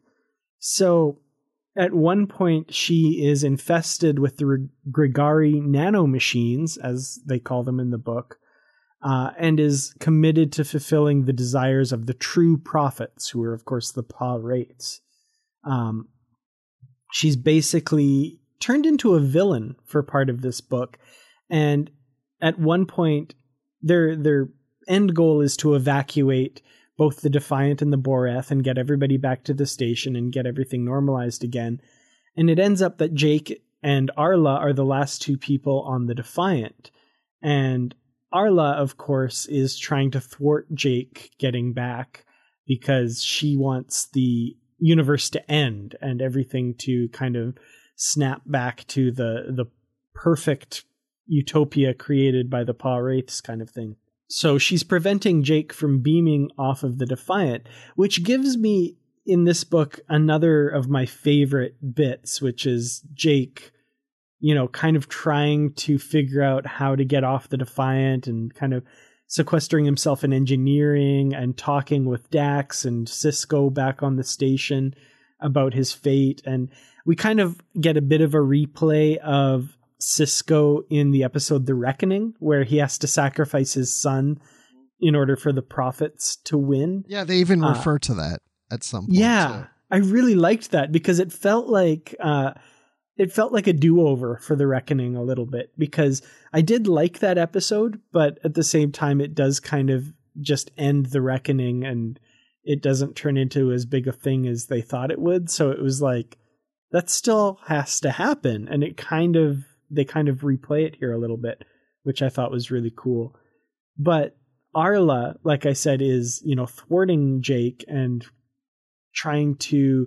So at one point, she is infested with the Grigari nanomachines, as they call them in the book, uh, and is committed to fulfilling the desires of the true prophets, who are, of course, the Pa-Wraiths. Um, she's basically turned into a villain for part of this book, and at one point, their their end goal is to evacuate both the Defiant and the Boreth and get everybody back to the station and get everything normalized again. And it ends up that Jake and Arla are the last two people on the Defiant. And Arla, of course, is trying to thwart Jake getting back because she wants the universe to end and everything to kind of snap back to the the perfect utopia created by the Pa-Wraiths kind of thing. So she's preventing Jake from beaming off of the Defiant, which gives me, in this book, another of my favorite bits, which is Jake, you know, kind of trying to figure out how to get off the Defiant and kind of sequestering himself in engineering and talking with Dax and Cisco back on the station about his fate. And we kind of get a bit of a replay of Cisco in the episode The Reckoning, where he has to sacrifice his son in order for the prophets to win. Yeah, they even uh, refer to that at some point. Yeah, too. I really liked that because it felt like uh, it felt like a do-over for The Reckoning a little bit, because I did like that episode, but at the same time, it does kind of just end The Reckoning and it doesn't turn into as big a thing as they thought it would. So it was like, that still has to happen. And it kind of, they kind of replay it here a little bit, which I thought was really cool. But Arla, like I said, is, you know, thwarting Jake and trying to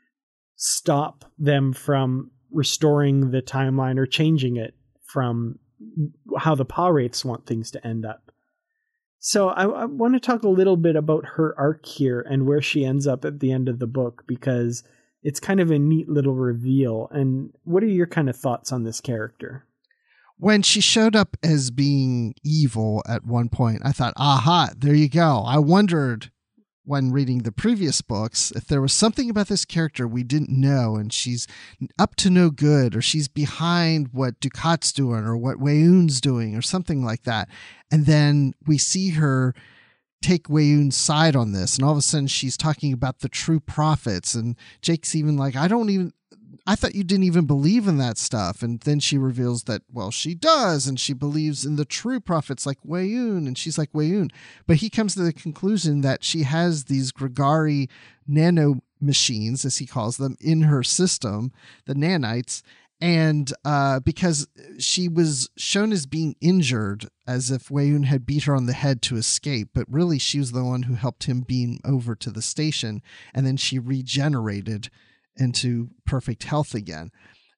stop them from restoring the timeline or changing it from how the Pah-wraiths want things to end up. So I, I want to talk a little bit about her arc here and where she ends up at the end of the book, because it's kind of a neat little reveal. And what are your kind of thoughts on this character? When she showed up as being evil at one point, I thought, aha, there you go. I wondered when reading the previous books if there was something about this character we didn't know, and she's up to no good, or she's behind what Dukat's doing or what Weyoun's doing or something like that. And then we see her take Weyoun's side on this, and all of a sudden she's talking about the true prophets, and Jake's even like, I don't even I thought you didn't even believe in that stuff. And then she reveals that, well, she does, and she believes in the true prophets like Weyoun, and she's like Weyoun. But he comes to the conclusion that she has these Grigari nano machines, as he calls them, in her system, the nanites, and uh, because she was shown as being injured, as if Weyoun had beat her on the head to escape, but really she was the one who helped him beam over to the station, and then she regenerated into perfect health again.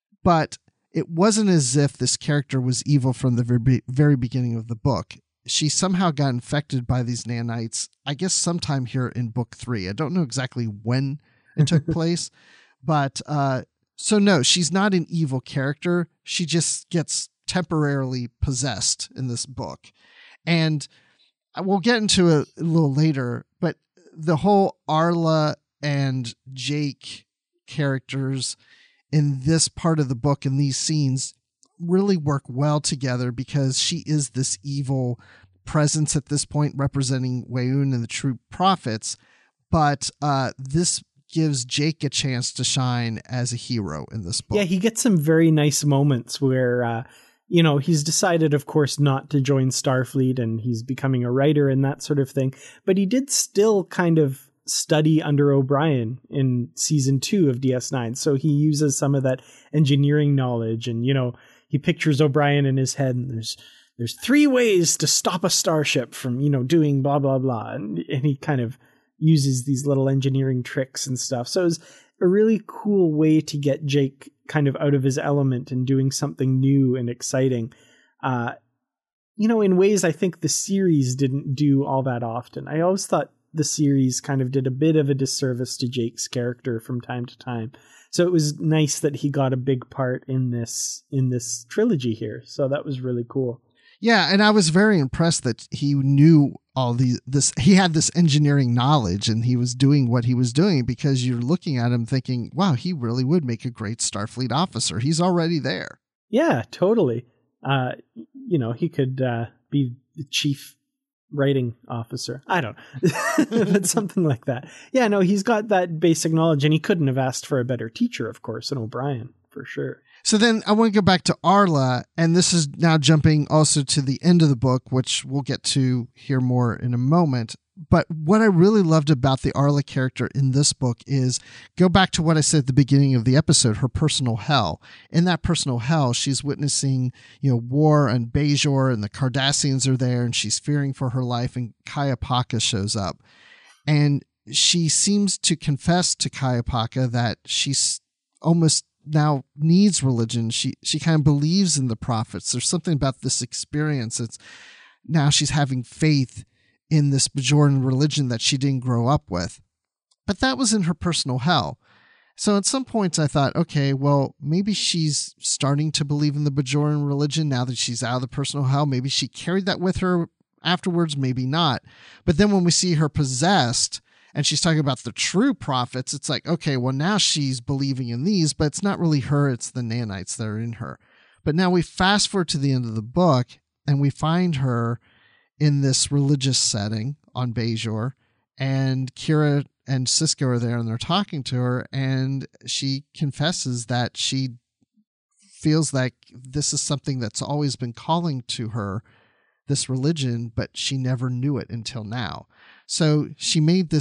But it wasn't as if this character was evil from the very, very beginning of the book. She somehow got infected by these nanites, I guess sometime here in book three. I don't know exactly when it took place, but uh, so no, she's not an evil character. She just gets temporarily possessed in this book. And we'll get into it a little later, but the whole Arla and Jake characters in this part of the book and these scenes really work well together, because she is this evil presence at this point representing Weyoun and the true prophets. But uh, this gives Jake a chance to shine as a hero in this book. Yeah, he gets some very nice moments where, uh, you know, he's decided, of course, not to join Starfleet, and he's becoming a writer and that sort of thing. But he did still kind of study under O'Brien in season two of D S nine. So he uses some of that engineering knowledge, and, you know, he pictures O'Brien in his head, and there's, there's three ways to stop a starship from, you know, doing blah, blah, blah. And, and he kind of uses these little engineering tricks and stuff. So it's a really cool way to get Jake kind of out of his element and doing something new and exciting. Uh, you know, in ways I think the series didn't do all that often. I always thought the series kind of did a bit of a disservice to Jake's character from time to time. So it was nice that he got a big part in this, in this trilogy here. So that was really cool. Yeah. And I was very impressed that he knew all these, this, he had this engineering knowledge, and he was doing what he was doing, because you're looking at him thinking, wow, he really would make a great Starfleet officer. He's already there. Yeah, totally. Uh, you know, he could uh, be the chief writing officer. I don't know, but something like that. Yeah, no, he's got that basic knowledge, and he couldn't have asked for a better teacher, of course, than O'Brien, for sure. So then I want to go back to Arla, and this is now jumping also to the end of the book, which we'll get to hear more in a moment. But what I really loved about the Arla character in this book is, go back to what I said at the beginning of the episode, her personal hell. In that personal hell, she's witnessing, you know, war on Bajor, and the Cardassians are there, and she's fearing for her life, and Kayapaka shows up. And she seems to confess to Kayapaka that she's almost now needs religion. She she kind of believes in the prophets. There's something about this experience. It's now she's having faith in this Bajoran religion that she didn't grow up with. But that was in her personal hell. So at some points I thought, okay, well, maybe she's starting to believe in the Bajoran religion now that she's out of the personal hell. Maybe she carried that with her afterwards, maybe not. But then when we see her possessed and she's talking about the true prophets, it's like, okay, well, now she's believing in these, but it's not really her, it's the nanites that are in her. But now we fast forward to the end of the book, and we find her in this religious setting on Bajor, and Kira and Sisko are there, and they're talking to her, and she confesses that she feels like this is something that's always been calling to her, this religion, but she never knew it until now. So she made this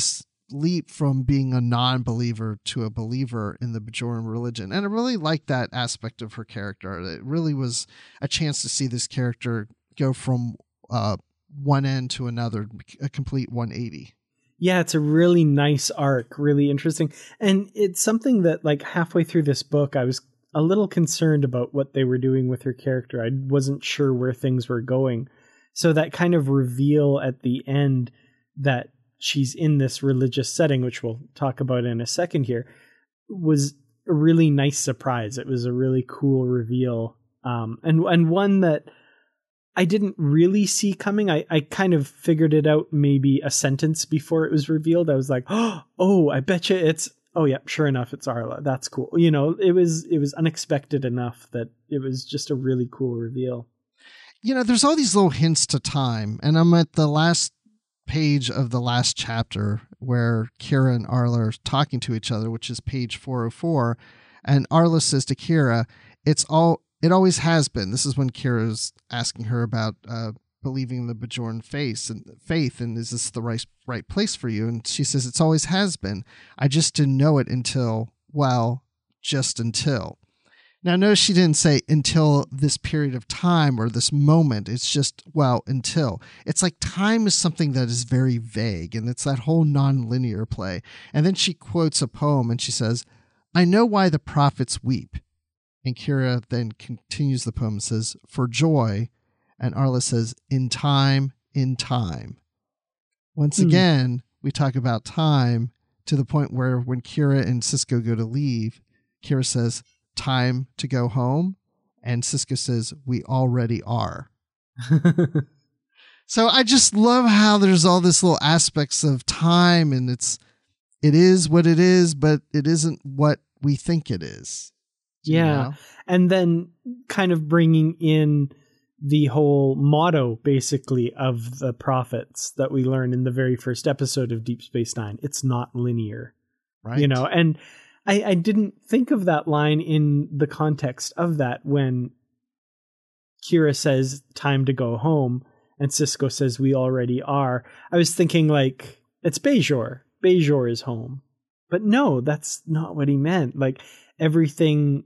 leap from being a non-believer to a believer in the Bajoran religion. And I really liked that aspect of her character. It really was a chance to see this character go from uh, one end to another, a complete one eighty. Yeah, it's a really nice arc, really interesting. And it's something that, like, halfway through this book, I was a little concerned about what they were doing with her character. I wasn't sure where things were going. So that kind of reveal at the end that she's in this religious setting, which we'll talk about in a second here, was a really nice surprise. It was a really cool reveal. Um, and, and one that I didn't really see coming. I, I kind of figured it out maybe a sentence before it was revealed. I was like, oh, I bet you it's, oh yeah, sure enough, it's Arla. That's cool. You know, it was, it was unexpected enough that it was just a really cool reveal. You know, there's all these little hints to time, and I'm at the last page of the last chapter where Kira and Arla are talking to each other, which is page four oh four. And Arla says to Kira, it's all, it always has been. This is when Kira's asking her about uh, believing in the Bajoran faith and faith, and is this the right right place for you? And she says, it's always has been. I just didn't know it until, well, just until. Now, notice she didn't say until this period of time or this moment. It's just, well, until. It's like time is something that is very vague, and it's that whole non-linear play. And then she quotes a poem, and she says, I know why the prophets weep. And Kira then continues the poem and says, for joy. And Arla says, in time, in time. Once hmm. again, we talk about time to the point where when Kira and Sisko go to leave, Kira says, time to go home. And Sisko says, we already are. So I just love how there's all this little aspects of time, and it's, it is what it is, but it isn't what we think it is. Yeah. You know? And then kind of bringing in the whole motto, basically, of the prophets that we learn in the very first episode of Deep Space Nine. It's not linear. Right. You know, and I, I didn't think of that line in the context of that when Kira says time to go home and Sisko says we already are. I was thinking like, it's Bajor. Bajor is home. But no, that's not what he meant. Like, everything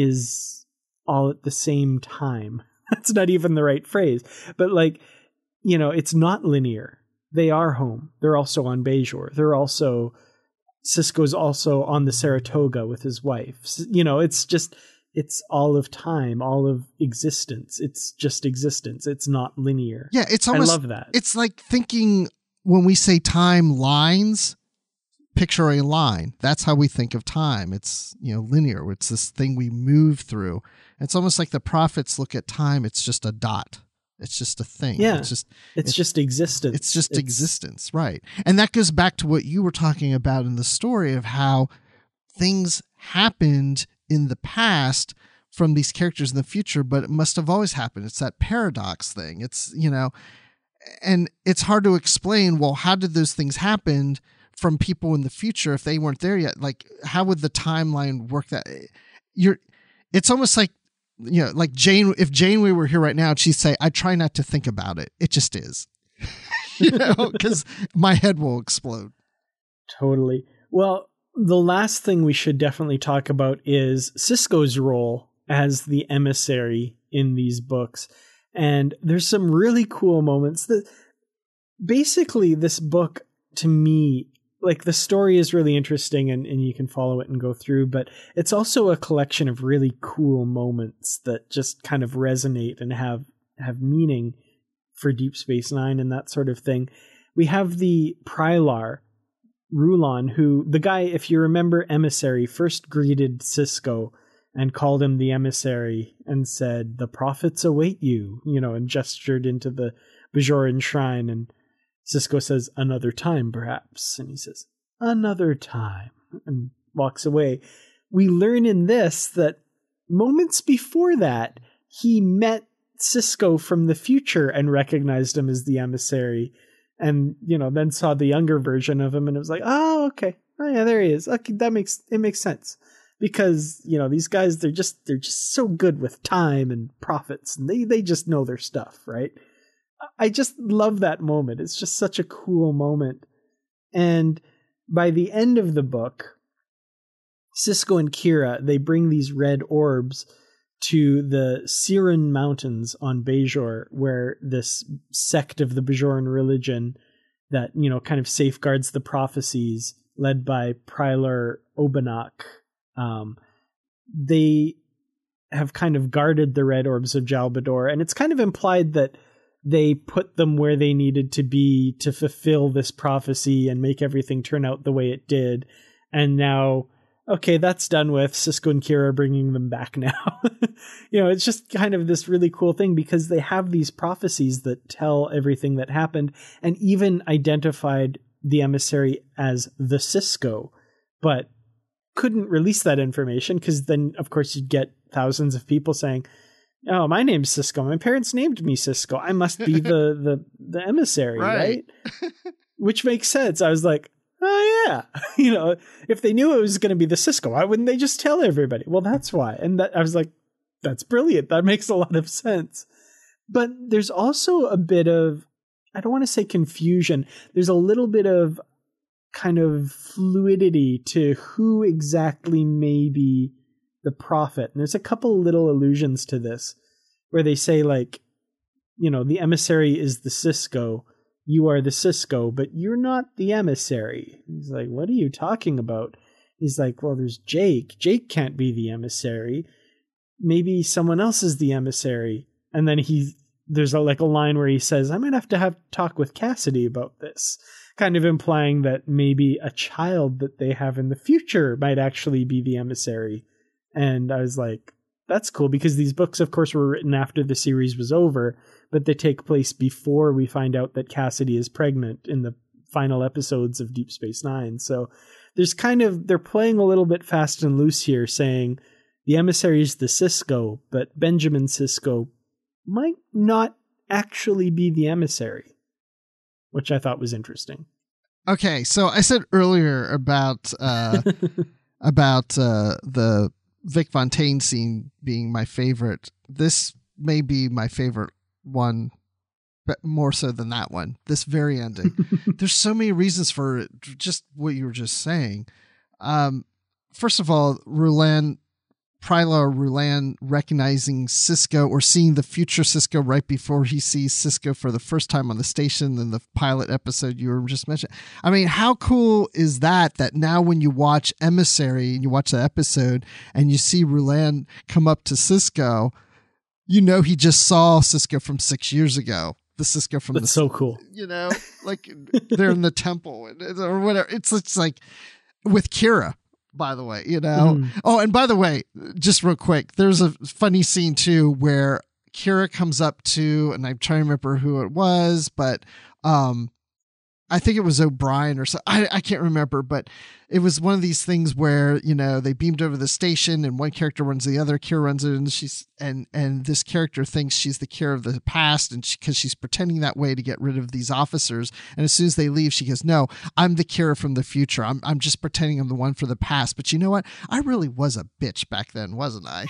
is all at the same time. That's not even the right phrase. But like, you know, it's not linear. They are home. They're also on Bajor. They're also, Sisko's also on the Saratoga with his wife. You know, it's just, it's all of time, all of existence. It's just existence. It's not linear. Yeah, it's almost, I love that. It's like thinking when we say time lines, picture a line. That's how we think of time. It's, you know, linear. It's this thing we move through. It's almost like the prophets look at time. It's just a dot. It's just a thing. Yeah. It's just, it's, it's just existence. It's just it's, existence. Right. And that goes back to what you were talking about in the story of how things happened in the past from these characters in the future, but it must have always happened. It's that paradox thing. It's, you know, and it's hard to explain, well, how did those things happen from people in the future if they weren't there yet? Like, how would the timeline work that you're, it's almost like, you know, like Jane, if Janeway were here right now, she'd say, I try not to think about it. It just is, you know, because my head will explode. Totally. Well, the last thing we should definitely talk about is Sisko's role as the emissary in these books. And there's some really cool moments that basically this book, to me, like, the story is really interesting and, and you can follow it and go through, but it's also a collection of really cool moments that just kind of resonate and have, have meaning for Deep Space Nine and that sort of thing. We have the Prylar, Rulon, who, the guy, if you remember Emissary, first greeted Sisko and called him the emissary and said, the prophets await you, you know, and gestured into the Bajoran shrine. And Sisko says, another time, perhaps. And he says, another time, and walks away. We learn in this that moments before that, he met Sisko from the future and recognized him as the emissary. And, you know, then saw the younger version of him and it was like, oh, okay. Oh, yeah, there he is. Okay, that makes, it makes sense. Because, you know, these guys, they're just, they're just so good with time and prophets, and they, they just know their stuff, right? I just love that moment. It's just such a cool moment. And by the end of the book, Sisko and Kira, they bring these red orbs to the Siren Mountains on Bajor, where this sect of the Bajoran religion that, you know, kind of safeguards the prophecies, led by Prylar Obanach, um, they have kind of guarded the red orbs of Jalbador, and it's kind of implied that they put them where they needed to be to fulfill this prophecy and make everything turn out the way it did. And now, okay, that's done with. Sisko and Kira are bringing them back now. You know, it's just kind of this really cool thing because they have these prophecies that tell everything that happened and even identified the emissary as the Sisko, but couldn't release that information because then, of course, you'd get thousands of people saying, oh, my name's Sisko. My parents named me Sisko. I must be the, the, the emissary, right? right? Which makes sense. I was like, oh, yeah. You know, if they knew it was going to be the Sisko, why wouldn't they just tell everybody? Well, that's why. And that, I was like, that's brilliant. That makes a lot of sense. But there's also a bit of, I don't want to say confusion. There's a little bit of kind of fluidity to who exactly may be the prophet. And there's a couple little allusions to this where they say, like, you know, the emissary is the Sisko. You are the Sisko, but you're not the emissary. He's like, what are you talking about? He's like, well, there's Jake. Jake can't be the emissary. Maybe someone else is the emissary. And then he, there's a, like a line where he says, I might have to have talk with Cassidy about this, kind of implying that maybe a child that they have in the future might actually be the emissary. And I was like, that's cool, because these books, of course, were written after the series was over, but they take place before we find out that Cassidy is pregnant in the final episodes of Deep Space Nine. So there's kind of, they're playing a little bit fast and loose here, saying the emissary is the Sisko, but Benjamin Sisko might not actually be the emissary, which I thought was interesting. Okay, so I said earlier about uh, about uh, the Vic Fontaine scene being my favorite. This may be my favorite one, but more so than that one. This very ending. There's so many reasons for it, just what you were just saying. Um, first of all, Rulan, Prylar Rulan recognizing Sisko or seeing the future Sisko right before he sees Sisko for the first time on the station in the pilot episode you were just mentioning. I mean, how cool is that, that now when you watch Emissary and you watch the episode and you see Rulan come up to Sisko, you know he just saw Sisko from six years ago. The Sisko from That's the... so cool. You know, like they're in the temple or whatever. It's, it's like with Kira, by the way, you know. Mm. Oh, and by the way, just real quick, there's a funny scene too where Kira comes up to, and I'm trying to remember who it was, but um, I think it was O'Brien or so. I, I can't remember, but it was one of these things where, you know, they beamed over the station and one character runs the other, Kira runs it, and she's and and this character thinks she's the Kira of the past, and because she, she's pretending that way to get rid of these officers. And as soon as they leave, she goes, "No, I'm the Kira from the future. I'm I'm just pretending I'm the one for the past. But you know what? I really was a bitch back then, wasn't I?"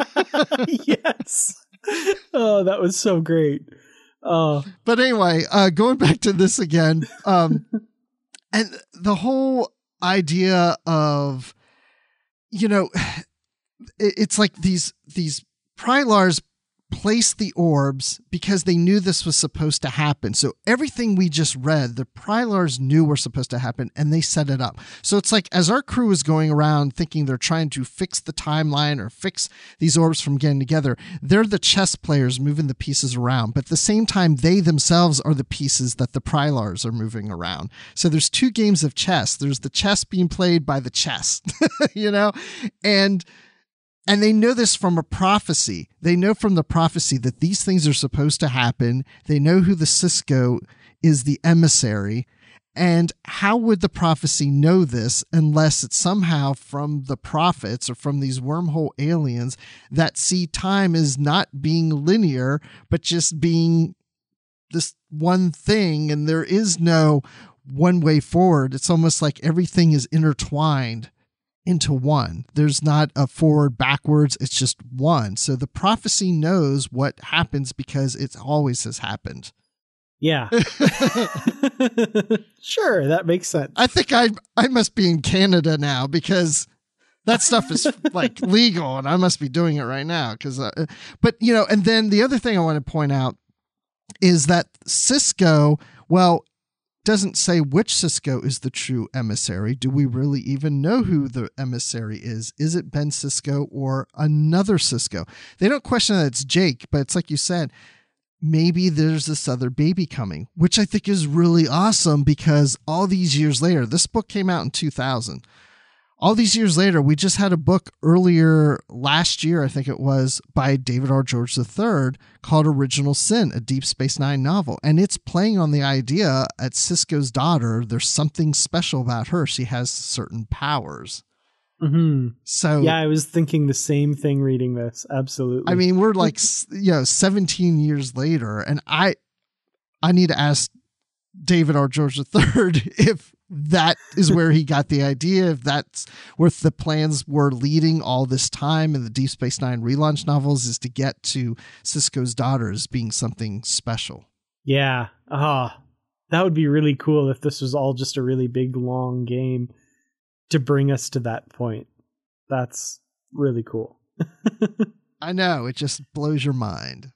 Yes. Oh, that was so great. Oh. But anyway, uh, going back to this again, um, and the whole idea of, you know, it, it's like these these Prylars placed the orbs because they knew this was supposed to happen. So everything we just read, the Prylars knew were supposed to happen, and they set it up. So it's like as our crew is going around thinking they're trying to fix the timeline or fix these orbs from getting together, they're the chess players moving the pieces around. But at the same time, they themselves are the pieces that the Prylars are moving around. So there's two games of chess. There's the chess being played by the chess, you know, and And they know this from a prophecy. They know from the prophecy that these things are supposed to happen. They know who the Sisko is, the emissary. And how would the prophecy know this unless it's somehow from the prophets or from these wormhole aliens that see time as not being linear, but just being this one thing, and there is no one way forward. It's almost like everything is intertwined into one. There's not a forward, backwards. It's just one. So the prophecy knows what happens because it always has happened. Yeah. Sure, that makes sense. I think I I must be in Canada now because that stuff is like legal and I must be doing it right now. Because, uh, but you know, and then the other thing I want to point out is that Sisko, well, doesn't say which Sisko is the true emissary. Do we really even know who the emissary is? Is it Ben Sisko or another Sisko? They don't question that it's Jake, but it's like you said, maybe there's this other baby coming, which I think is really awesome because all these years later, this book came out in two thousand. All these years later, we just had a book earlier last year, I think it was, by David R. George the third called Original Sin, a Deep Space Nine novel. And it's playing on the idea at Sisko's daughter, there's something special about her. She has certain powers. Mm-hmm. So yeah, I was thinking the same thing reading this. Absolutely. I mean, we're like, you know, seventeen years later, and I, I need to ask David R. George the third if that is where he got the idea, if that's where the plans were leading all this time in the Deep Space Nine relaunch novels, is to get to Sisko's daughter as being something special. Yeah. Ah, oh, that would be really cool if this was all just a really big, long game to bring us to that point. That's really cool. I know. It just blows your mind.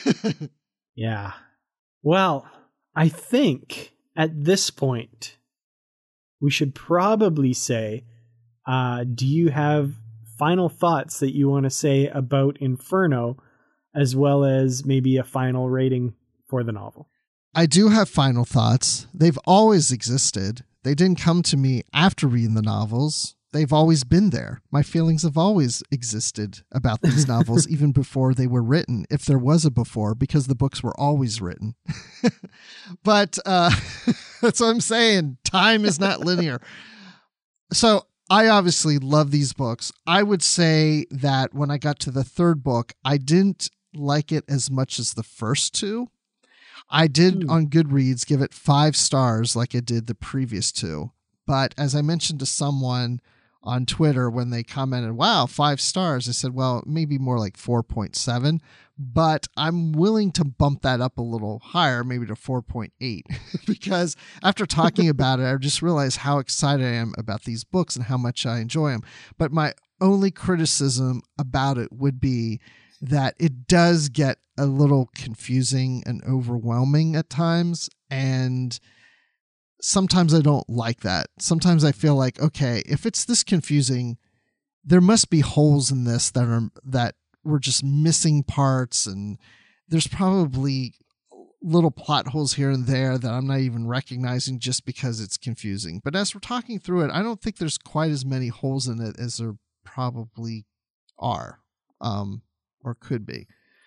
Yeah. Well, I think at this point, we should probably say, uh, do you have final thoughts that you want to say about Inferno, as well as maybe a final rating for the novel? I do have final thoughts. They've always existed. They didn't come to me after reading the novels. They've always been there. My feelings have always existed about these novels, even before they were written, if there was a before, because the books were always written. But uh, that's what I'm saying. Time is not linear. So I obviously love these books. I would say that when I got to the third book, I didn't like it as much as the first two. I did mm. on Goodreads give it five stars like I did the previous two. But as I mentioned to someone on Twitter when they commented, wow, five stars, I said, well, maybe more like four point seven, but I'm willing to bump that up a little higher, maybe to four point eight, because after talking about it, I just realized how excited I am about these books and how much I enjoy them. But my only criticism about it would be that it does get a little confusing and overwhelming at times, and sometimes I don't like that. Sometimes I feel like, okay, if it's this confusing, there must be holes in this that are that we're just missing parts, and there's probably little plot holes here and there that I'm not even recognizing just because it's confusing. But as we're talking through it, I don't think there's quite as many holes in it as there probably are, um, or could be.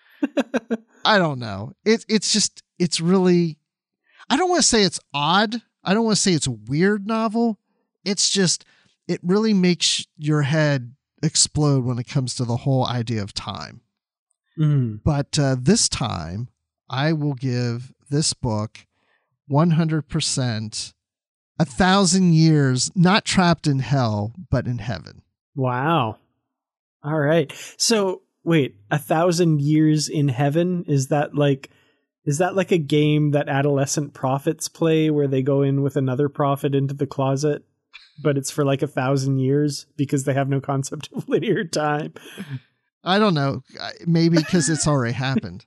I don't know. It's it's just it's really. I don't want to say it's odd. I don't want to say it's a weird novel. It's just, it really makes your head explode when it comes to the whole idea of time. Mm. But uh, this time, I will give this book one hundred percent a thousand years, not trapped in hell, but in heaven. Wow. All right. So wait, a thousand years in heaven? Is that like... Is that like a game that adolescent prophets play where they go in with another prophet into the closet, but it's for like a thousand years because they have no concept of linear time? I don't know. Maybe because it's already happened.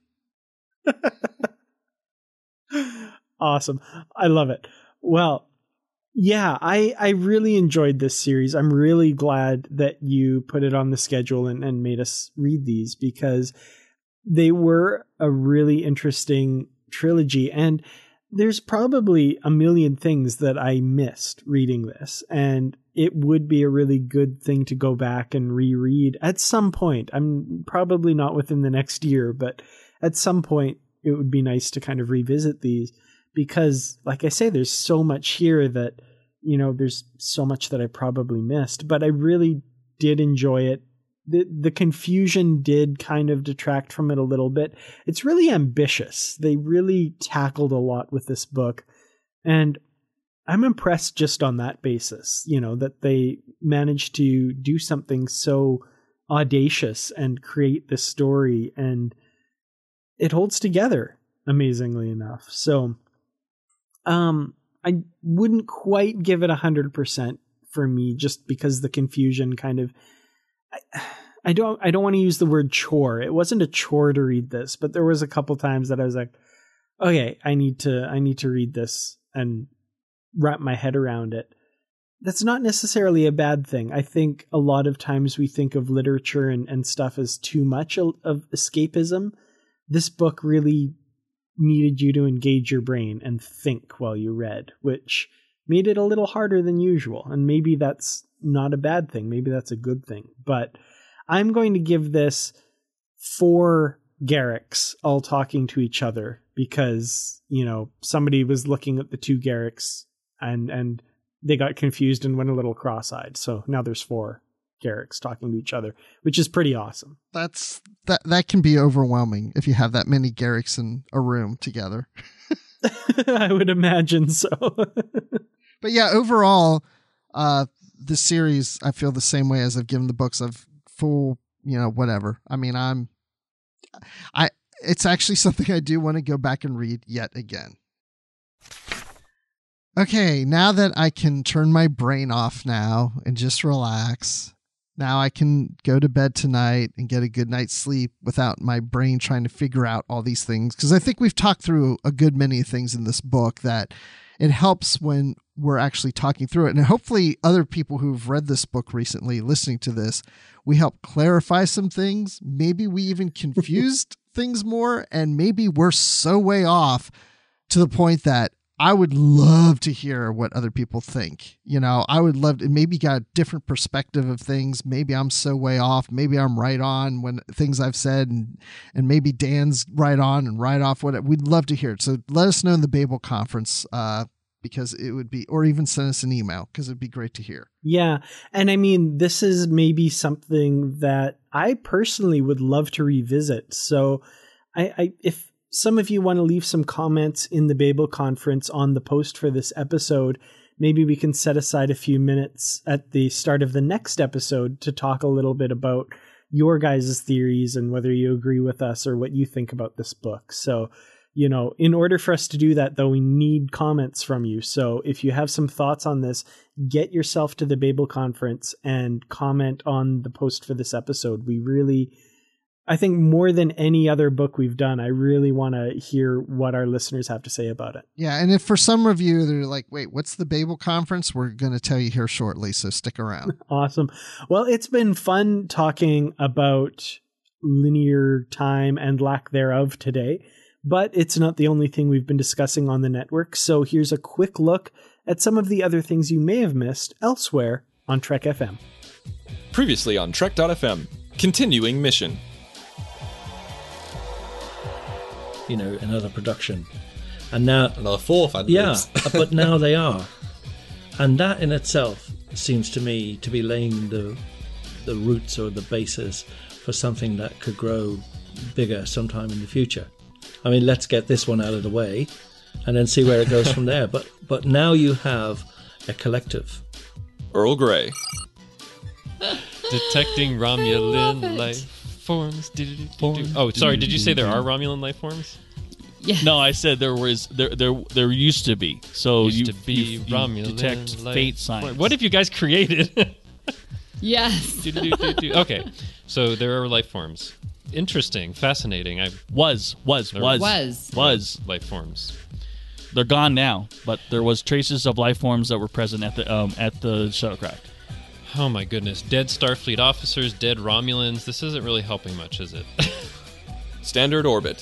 Awesome. I love it. Well, yeah, I, I really enjoyed this series. I'm really glad that you put it on the schedule and, and made us read these, because they were a really interesting trilogy, and there's probably a million things that I missed reading this, and it would be a really good thing to go back and reread at some point. I'm probably not within the next year, but at some point it would be nice to kind of revisit these, because like I say, there's so much here that, you know, there's so much that I probably missed, but I really did enjoy it. The the confusion did kind of detract from it a little bit. It's really ambitious. They really tackled a lot with this book. And I'm impressed just on that basis, you know, that they managed to do something so audacious and create this story, and it holds together amazingly enough. So Um, I wouldn't quite give it one hundred percent for me, just because the confusion kind of... I, I don't I don't want to use the word chore. It wasn't a chore to read this, but there was a couple times that I was like, okay, I need to I need to read this and wrap my head around it. That's not necessarily a bad thing. I think a lot of times we think of literature and, and stuff as too much of escapism. This book really needed you to engage your brain and think while you read, which made it a little harder than usual. And maybe that's not a bad thing. Maybe that's a good thing. But I'm going to give this four Garricks all talking to each other because, you know, somebody was looking at the two Garricks and, and they got confused and went a little cross-eyed. So now there's four Garricks talking to each other, which is pretty awesome. That's that that can be overwhelming if you have that many Garricks in a room together. I would imagine so. But yeah, overall, uh, the series, I feel the same way as I've given the books. I've full, you know, whatever. I mean, I'm, I, it's actually something I do want to go back and read yet again. Okay, now that I can turn my brain off now and just relax, now I can go to bed tonight and get a good night's sleep without my brain trying to figure out all these things. Because I think we've talked through a good many things in this book that it helps when we're actually talking through it. And hopefully other people who've read this book recently, listening to this, we help clarify some things. Maybe we even confused things more, and maybe we're so way off to the point that I would love to hear what other people think. You know, I would love to maybe got a different perspective of things. Maybe I'm so way off. Maybe I'm right on when things I've said, and, and maybe Dan's right on and right off. What we'd love to hear it. So let us know in the Babel conference, uh, because it would be, or even send us an email because it'd be great to hear. Yeah. And I mean, this is maybe something that I personally would love to revisit. So I, I if, some of you want to leave some comments in the Babel conference on the post for this episode, maybe we can set aside a few minutes at the start of the next episode to talk a little bit about your guys' theories and whether you agree with us or what you think about this book. So, you know, in order for us to do that, though, we need comments from you. So if you have some thoughts on this, get yourself to the Babel conference and comment on the post for this episode. We really... I think more than any other book we've done, I really want to hear what our listeners have to say about it. Yeah, and if for some of you they're like, wait, what's the Babel conference? We're going to tell you here shortly, so stick around. Awesome. Well, it's been fun talking about linear time and lack thereof today, but it's not the only thing we've been discussing on the network. So here's a quick look at some of the other things you may have missed elsewhere on Trek F M. Previously on Trek dot F M, continuing mission. You know, another production. And now... Another fourth, I Yeah, but now they are. And that in itself seems to me to be laying the the roots or the basis for something that could grow bigger sometime in the future. I mean, let's get this one out of the way and then see where it goes from there. But but now you have a collective. Earl Grey. Detecting Romulan life forms. Oh, sorry. Did you say there are Romulan life forms? Yeah. No, I said there was there there there used to be. So used you, to be you, you Romulan detect life fate signs. What have you guys created? Yes. Okay, so there are life forms. Interesting, fascinating. I was was there was was was life forms. They're gone now, but there was traces of life forms that were present at the um, at the shuttlecraft. Oh my goodness. Dead Starfleet officers, dead Romulans. This isn't really helping much, is it? Standard orbit.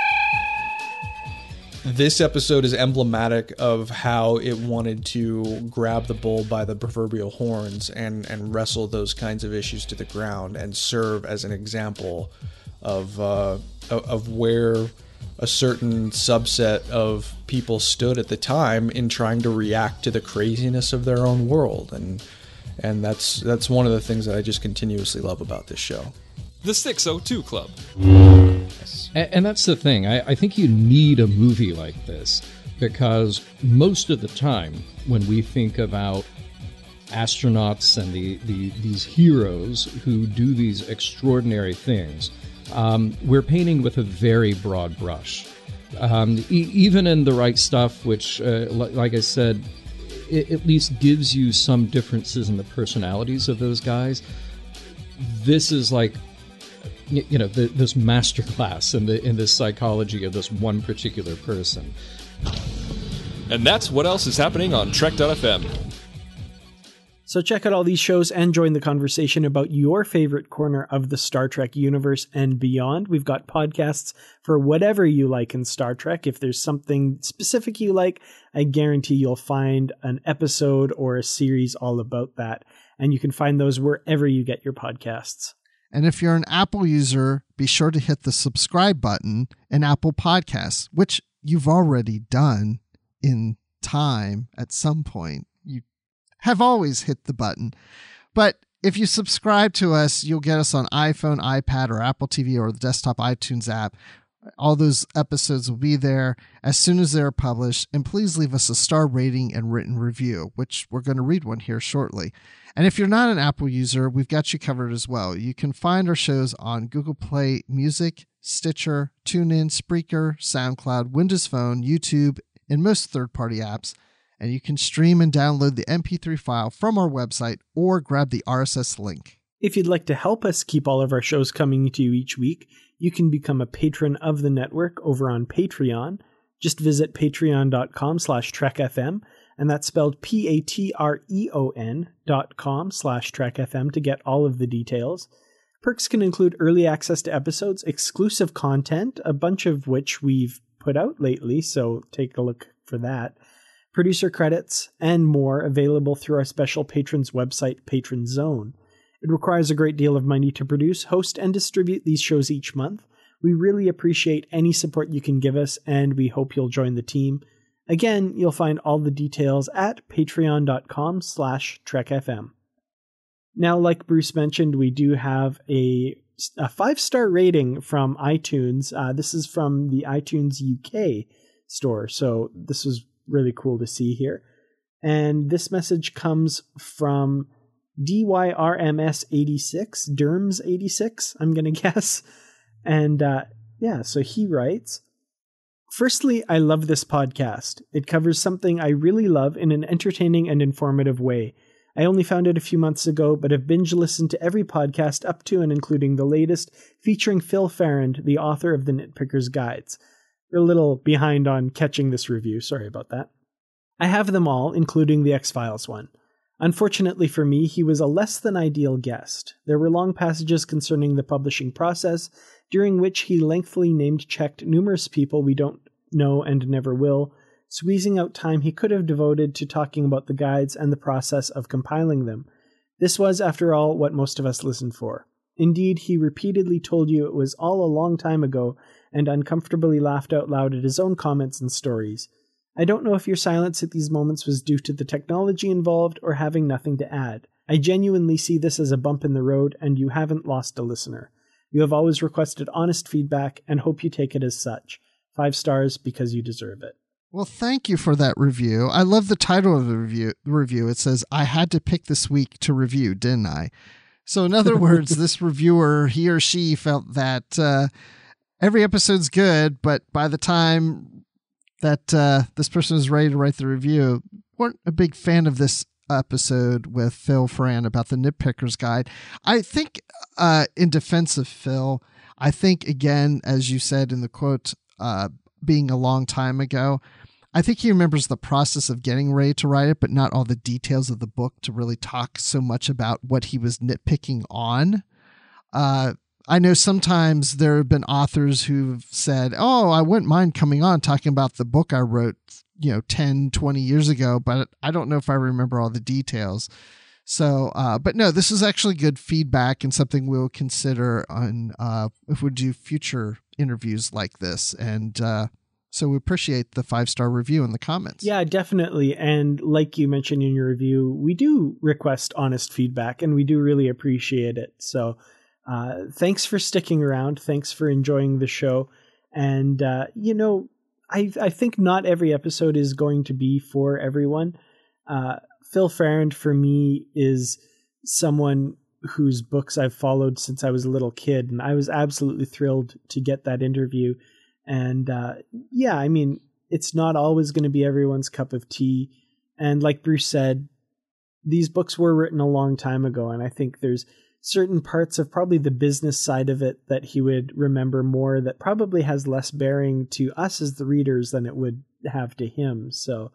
This episode is emblematic of how it wanted to grab the bull by the proverbial horns and, and wrestle those kinds of issues to the ground and serve as an example of uh, of where a certain subset of people stood at the time in trying to react to the craziness of their own world. And And that's that's one of the things that I just continuously love about this show. The six oh two Club. And, and that's the thing. I, I think you need a movie like this because most of the time when we think about astronauts and the, the these heroes who do these extraordinary things, um, we're painting with a very broad brush. Um, e- even in The Right Stuff, which, uh, li- like I said, it at least gives you some differences in the personalities of those guys. This is like, you know, the, this masterclass in the in the psychology of this one particular person. And that's what else is happening on Trek dot f m. So check out all these shows and join the conversation about your favorite corner of the Star Trek universe and beyond. We've got podcasts for whatever you like in Star Trek. If there's something specific you like, I guarantee you'll find an episode or a series all about that. And you can find those wherever you get your podcasts. And if you're an Apple user, be sure to hit the subscribe button in Apple Podcasts, which you've already done in time at some point. You have always hit the button. But if you subscribe to us, you'll get us on iPhone, iPad, or Apple T V, or the desktop iTunes app. All those episodes will be there as soon as they're published. And please leave us a star rating and written review, which we're going to read one here shortly. And if you're not an Apple user, we've got you covered as well. You can find our shows on Google Play Music, Stitcher, TuneIn, Spreaker, SoundCloud, Windows Phone, YouTube, and most third-party apps. And you can stream and download the M P three file from our website or grab the R S S link. If you'd like to help us keep all of our shows coming to you each week, you can become a patron of the network over on Patreon. Just visit patreon.com slash trekfm, and that's spelled P-A-T-R-E-O-N dot com slash trekfm to get all of the details. Perks can include early access to episodes, exclusive content, a bunch of which we've put out lately, so take a look for that, producer credits, and more available through our special patrons website, Patron Zone. It requires a great deal of money to produce, host, and distribute these shows each month. We really appreciate any support you can give us, and we hope you'll join the team. Again, you'll find all the details at patreon.com slash trekfm. Now, like Bruce mentioned, we do have a, a five-star rating from iTunes. Uh, this is from the iTunes U K store, so this was really cool to see here. And this message comes from D Y R M S eighty-six, Derms eighty-six, I'm going to guess. And uh, yeah, so he writes, "Firstly, I love this podcast. It covers something I really love in an entertaining and informative way. I only found it a few months ago, but have binge listened to every podcast up to and including the latest, featuring Phil Farrand, the author of the Nitpicker's Guides." We're a little behind on catching this review, sorry about that. "I have them all, including the X-Files one. Unfortunately for me, he was a less than ideal guest. There were long passages concerning the publishing process, during which he lengthily name-checked numerous people we don't know and never will, squeezing out time he could have devoted to talking about the guides and the process of compiling them. This was, after all, what most of us listened for. Indeed, he repeatedly told you it was all a long time ago, and uncomfortably laughed out loud at his own comments and stories. I don't know if your silence at these moments was due to the technology involved or having nothing to add. I genuinely see this as a bump in the road, and you haven't lost a listener. You have always requested honest feedback, and hope you take it as such. Five stars because you deserve it." Well, thank you for that review. I love the title of the review. The review. It says, "I had to pick this week to review, didn't I?" So in other words, this reviewer, he or she felt that uh, every episode's good, but by the time that uh, this person is ready to write the review, weren't a big fan of this episode with Phil Farrand about the Nitpicker's Guide. I think uh, in defense of Phil, I think, again, as you said in the quote, uh, being a long time ago, I think he remembers the process of getting ready to write it, but not all the details of the book to really talk so much about what he was nitpicking on. Uh, I know sometimes there have been authors who've said, "Oh, I wouldn't mind coming on talking about the book I wrote, you know, ten, twenty years ago, but I don't know if I remember all the details." So, uh, but no, this is actually good feedback and something we'll consider on uh, if we do future interviews like this. And uh, so we appreciate the five-star review in the comments. Yeah, definitely. And like you mentioned in your review, we do request honest feedback, and we do really appreciate it. So Uh, thanks for sticking around. Thanks for enjoying the show. And, uh, you know, I, I think not every episode is going to be for everyone. Uh, Phil Farrand, for me, is someone whose books I've followed since I was a little kid. And I was absolutely thrilled to get that interview. And uh, yeah, I mean, it's not always going to be everyone's cup of tea. And like Bruce said, these books were written a long time ago, and I think there's certain parts of probably the business side of it that he would remember more that probably has less bearing to us as the readers than it would have to him. So,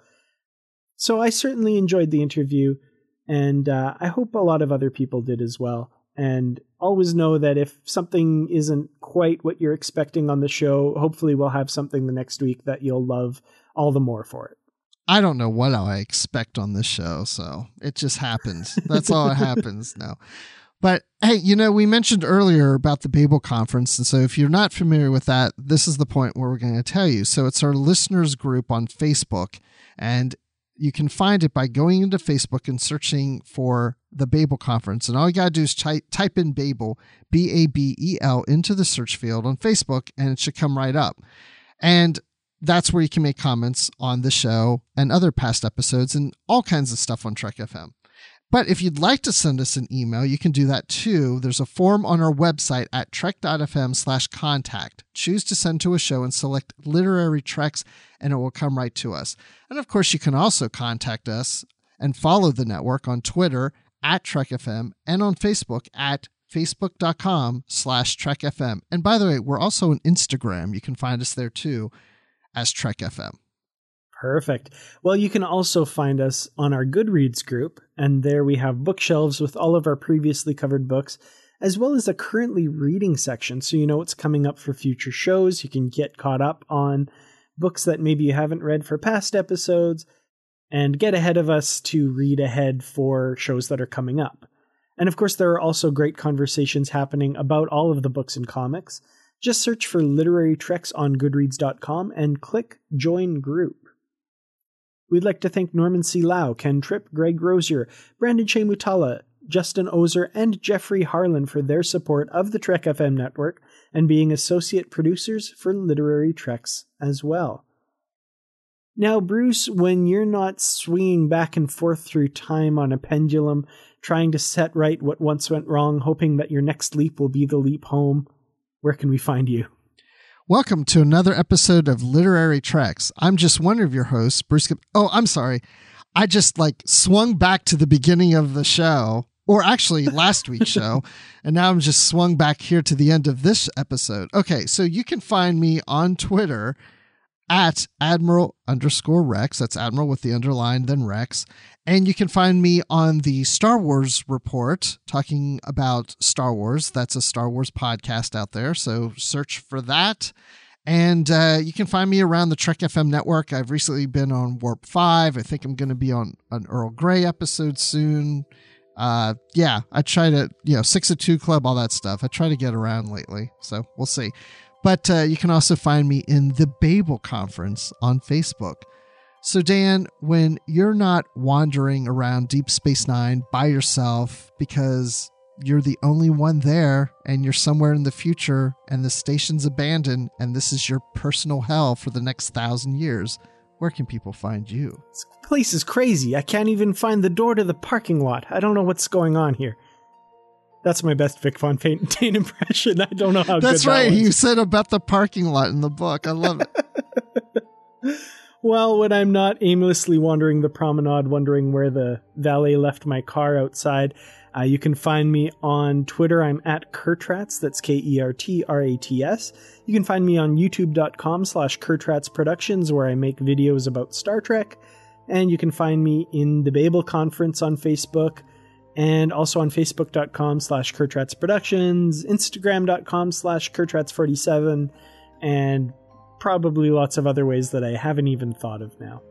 so I certainly enjoyed the interview, and uh, I hope a lot of other people did as well. And always know that if something isn't quite what you're expecting on the show, hopefully we'll have something the next week that you'll love all the more for it. I don't know what I expect on this show, so it just happens. That's all it happens now. But hey, you know, we mentioned earlier about the Babel Conference, and so if you're not familiar with that, this is the point where we're going to tell you. So it's our listeners group on Facebook, and you can find it by going into Facebook and searching for the Babel Conference. And all you got to do is ty- type in Babel, B A B E L, into the search field on Facebook, and it should come right up. And that's where you can make comments on the show and other past episodes and all kinds of stuff on Trek F M. But if you'd like to send us an email, you can do that too. There's a form on our website at trek.fm slash contact. Choose to send to a show and select Literary Treks, and it will come right to us. And of course, you can also contact us and follow the network on Twitter at TrekFM and on Facebook at facebook.com slash TrekFM. And by the way, we're also on Instagram. You can find us there too as Trek F M. Perfect. Well, you can also find us on our Goodreads group, and there we have bookshelves with all of our previously covered books, as well as a currently reading section, so you know what's coming up for future shows. You can get caught up on books that maybe you haven't read for past episodes, and get ahead of us to read ahead for shows that are coming up. And of course, there are also great conversations happening about all of the books and comics. Just search for Literary Treks on goodreads dot com and click Join Group. We'd like to thank Norman C. Lau, Ken Tripp, Greg Rosier, Brandon Shea Mutala, Justin Ozer, and Jeffrey Harlan for their support of the Trek F M network and being associate producers for Literary Treks as well. Now, Bruce, when you're not swinging back and forth through time on a pendulum, trying to set right what once went wrong, hoping that your next leap will be the leap home, where can we find you? Welcome to another episode of Literary Treks. I'm just one of your hosts, Bruce. Gib- oh, I'm sorry. I just like swung back to the beginning of the show, or actually last week's show, and now I'm just swung back here to the end of this episode. Okay, so you can find me on Twitter at Admiral underscore Rex. That's Admiral with the underline, then Rex. And you can find me on the Star Wars Report, talking about Star Wars. That's a Star Wars podcast out there, so search for that. And uh, you can find me around the Trek F M network. I've recently been on Warp five. I think I'm going to be on an Earl Grey episode soon. Uh, yeah, I try to, you know, six of two Club, all that stuff. I try to get around lately, so we'll see. But uh, you can also find me in the Babel Conference on Facebook. So, Dan, when you're not wandering around Deep Space Nine by yourself because you're the only one there and you're somewhere in the future and the station's abandoned and this is your personal hell for the next thousand years, where can people find you? This place is crazy. I can't even find the door to the parking lot. I don't know what's going on here. That's my best Vic Fontaine impression. I don't know how That's good right. that was. You said about the parking lot in the book. I love it. Well, when I'm not aimlessly wandering the promenade, wondering where the valet left my car outside, uh, you can find me on Twitter. I'm at Kertrats. That's K E R T R A T S. You can find me on youtube.com slash Kertrats Productions, where I make videos about Star Trek. And you can find me in the Babel Conference on Facebook, and also on facebook.com slash Kertrats Productions, instagram.com slash Kertrats47, and probably lots of other ways that I haven't even thought of now.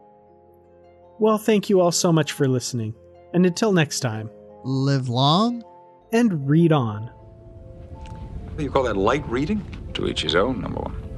Well, thank you all so much for listening, and until next time, live long and read on. What do you call that, light reading? To each his own, number one.